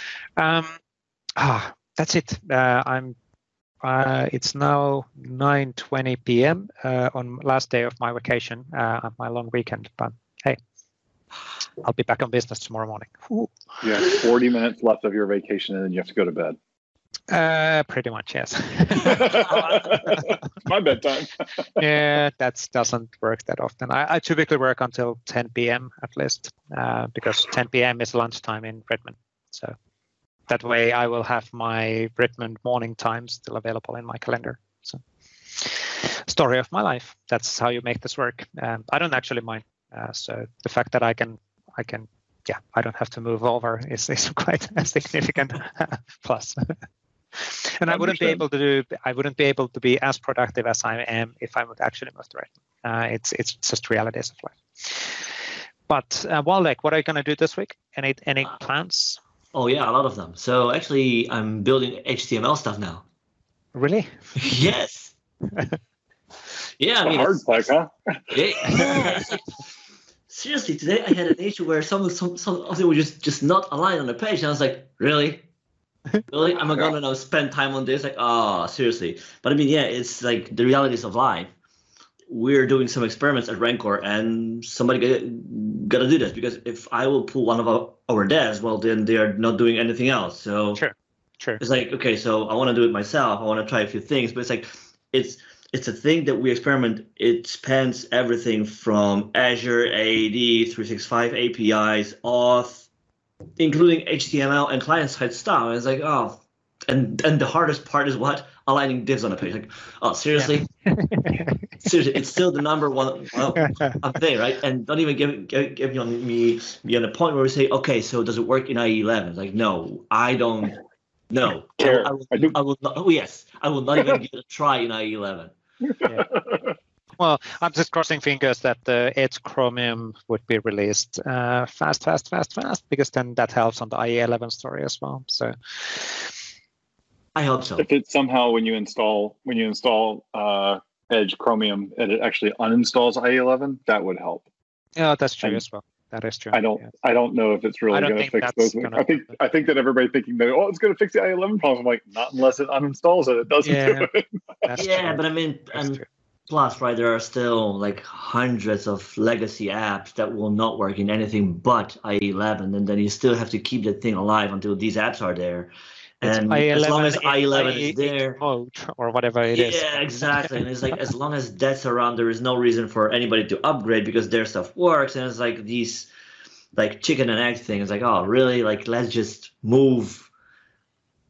out. That's it. It's now 9:20 p.m. On last day of my vacation, my long weekend. But hey, I'll be back on business tomorrow morning. Ooh. You have 40 minutes left of your vacation, and then you have to go to bed. Pretty much, yes. My bedtime. Yeah, that doesn't work that often. I typically work until 10 p.m. at least, because 10 p.m. is lunchtime in Redmond. So that way I will have my Redmond morning time still available in my calendar. So story of my life. That's how you make this work. I don't actually mind. So the fact that I don't have to move over is quite a significant plus. And I wouldn't be able to be as productive as I am if I would actually move to Redmond. It's just realities of life. But Waldek, what are you going to do this week? Any plans? Oh yeah, a lot of them. So actually, I'm building HTML stuff now. Really? Yes. Yeah, I mean, hard plug, huh? Yeah. Seriously, today I had an issue where something was just not aligned on the page, and I was like, really? Really? Am I gonna now spend time on this? Like, seriously. But I mean, yeah, it's like the realities of life. We're doing some experiments at Rancor, and somebody got to do this, because if I will pull one of our devs, well, then they are not doing anything else. So sure. It's like, okay, so I want to do it myself. I want to try a few things, but it's like it's a thing that we experiment. It spans everything from Azure, AAD, 365 APIs, auth, including HTML and client-side stuff. And it's like, and the hardest part is what? Aligning divs on a page. Like, seriously? Yeah. Seriously, it's still the number one up there, right? And don't even give me on the point where we say, okay, so does it work in IE11? Like, no, I don't know. I will not. Oh, yes, I will not even give it a try in IE11. Yeah. Well, I'm just crossing fingers that the Edge Chromium would be released fast, because then that helps on the IE11 story as well. So I hope so. If it's somehow when you install Edge Chromium, it actually uninstalls IE11, that would help. Yeah, that's true as well. That is true. I don't know if it's really going to fix those. I think that everybody thinking that it's going to fix the IE11 problem. I'm like, not unless it uninstalls it. It doesn't do it. Yeah, but I mean, plus, right, there are still like hundreds of legacy apps that will not work in anything but IE11, and then you still have to keep that thing alive until these apps are there. And as long as IE11 is there, mode or whatever it is. Yeah, exactly. And it's like, as long as that's around, there is no reason for anybody to upgrade, because their stuff works. And it's like these, like, chicken and egg thing. It's like, oh, really? Like, let's just move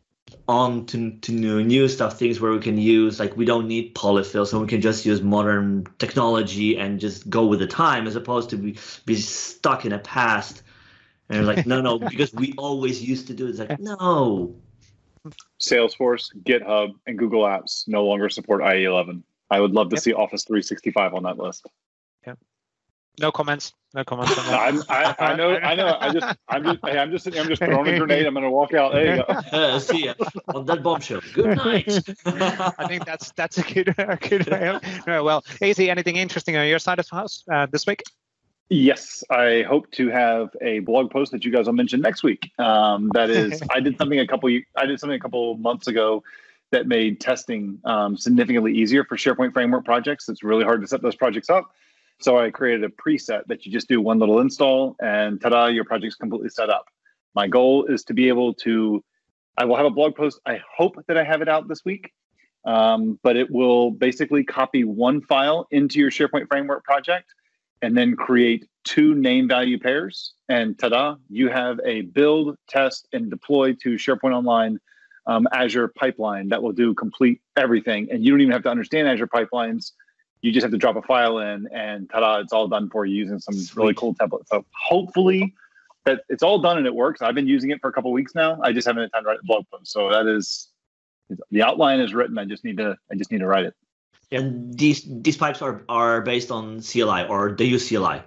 on to new stuff, things where we can use, like we don't need polyfill, so we can just use modern technology and just go with the time, as opposed to be stuck in a past. And like, no, because we always used to do it. It's like, no. Salesforce, GitHub, and Google Apps no longer support IE11. I would love to see Office 365 on that list. Yeah. No comments. No comments on that. I know. I'm just throwing a grenade. I'm going to walk out. There you go. See ya on that bombshell. Good night. I think that's a good way of. No, well, AZ, anything interesting on your side of the house this week? Yes, I hope to have a blog post that you guys will mention next week. That is, I did something a couple months ago that made testing significantly easier for SharePoint Framework projects. It's really hard to set those projects up. So I created a preset that you just do one little install and ta-da, your project's completely set up. My goal is to be able to, I will have a blog post. I hope that I have it out this week, but it will basically copy one file into your SharePoint Framework project and then create 2 name value pairs. And ta-da, you have a build, test, and deploy to SharePoint Online Azure pipeline that will do complete everything. And you don't even have to understand Azure pipelines. You just have to drop a file in and ta-da, it's all done for you using some really cool templates. So hopefully that it's all done and it works. I've been using it for a couple of weeks now. I just haven't had time to write the blog post. So that is, the outline is written. I just need to write it. Yeah. And these pipes are based on CLI, or they use CLI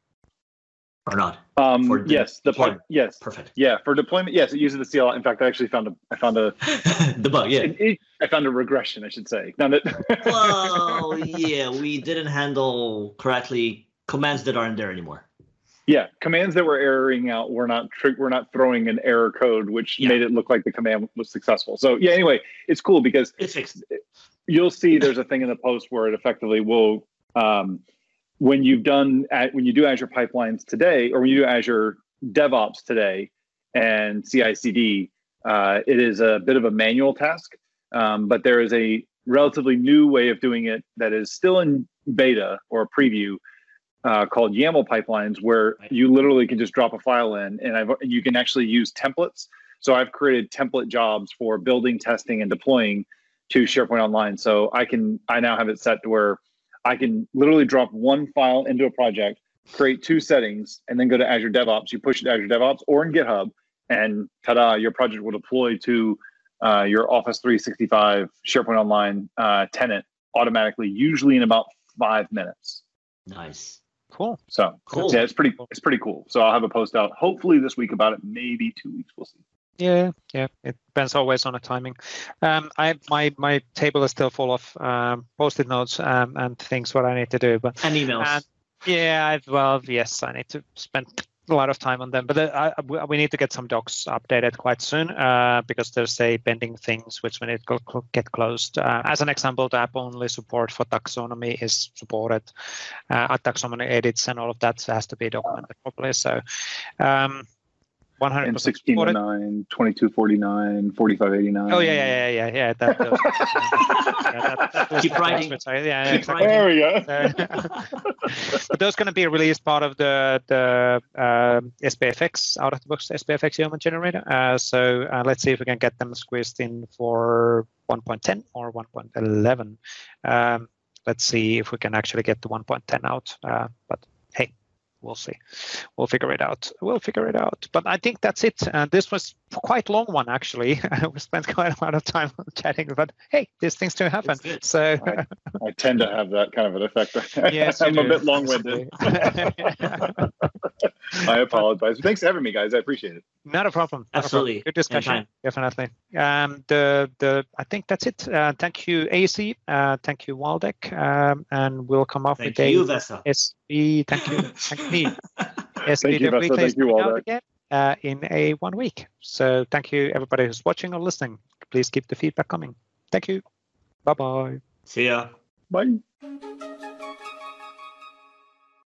or not? Yes, the pipe. Yes, perfect. Yeah, for deployment, yes, it uses the CLI. In fact, I actually found a the bug. Yeah, I found a regression, I should say. Well, yeah, we didn't handle correctly commands that aren't there anymore. Yeah, commands that were erroring out were not throwing an error code, which made it look like the command was successful. So yeah, anyway, it's cool because it's fixed. You'll see there's a thing in the post where it effectively will, when you do Azure pipelines today, or when you do Azure DevOps today and CI/CD, it is a bit of a manual task, but there is a relatively new way of doing it that is still in beta or preview called YAML pipelines, where you literally can just drop a file in and you can actually use templates. So I've created template jobs for building, testing, and deploying to SharePoint Online. So I now have it set to where I can literally drop one file into a project, create 2 settings, and then go to Azure DevOps. You push it to Azure DevOps or in GitHub, and ta-da, your project will deploy to your Office 365 SharePoint Online tenant automatically, usually in about 5 minutes. Nice. Cool. So cool. Yeah, it's pretty cool. So I'll have a post out hopefully this week about it, maybe 2 weeks. We'll see. Yeah. It depends always on the timing. My table is still full of post-it notes and things what I need to do, but and emails. Yes, I need to spend a lot of time on them, but we need to get some docs updated quite soon because there's pending things which we need to get closed. As an example, the app-only support for taxonomy is supported. Taxonomy edits and all of that has to be documented properly. So. 100% and 1609, 2249, 4589. Oh yeah. Keep writing. Yeah, exactly. There we go. But those going to be released part of the SPFX, out of the box SPFX YAML generator. So let's see if we can get them squeezed in for 1.10 or 1.11. Let's see if we can actually get the 1.10 out. But hey. We'll see. We'll figure it out. But I think that's it. This was quite a long one, actually. We spent quite a lot of time chatting, but hey, these things do happen. So I tend to have that kind of an effect. Yes, I'm a bit long-winded. I apologize. Thanks for having me, guys. I appreciate it. Not a problem. Absolutely. Good discussion. Definitely. I think that's it. Thank you, AC. Thank you, Waldek. And we'll come up with you, Vesa. SB. Thank you. Thank me. Thank you, Vesa. Thank you, Waldek. In 1 week. So thank you, everybody who's watching or listening. Please keep the feedback coming. Thank you. Bye-bye. See ya. Bye.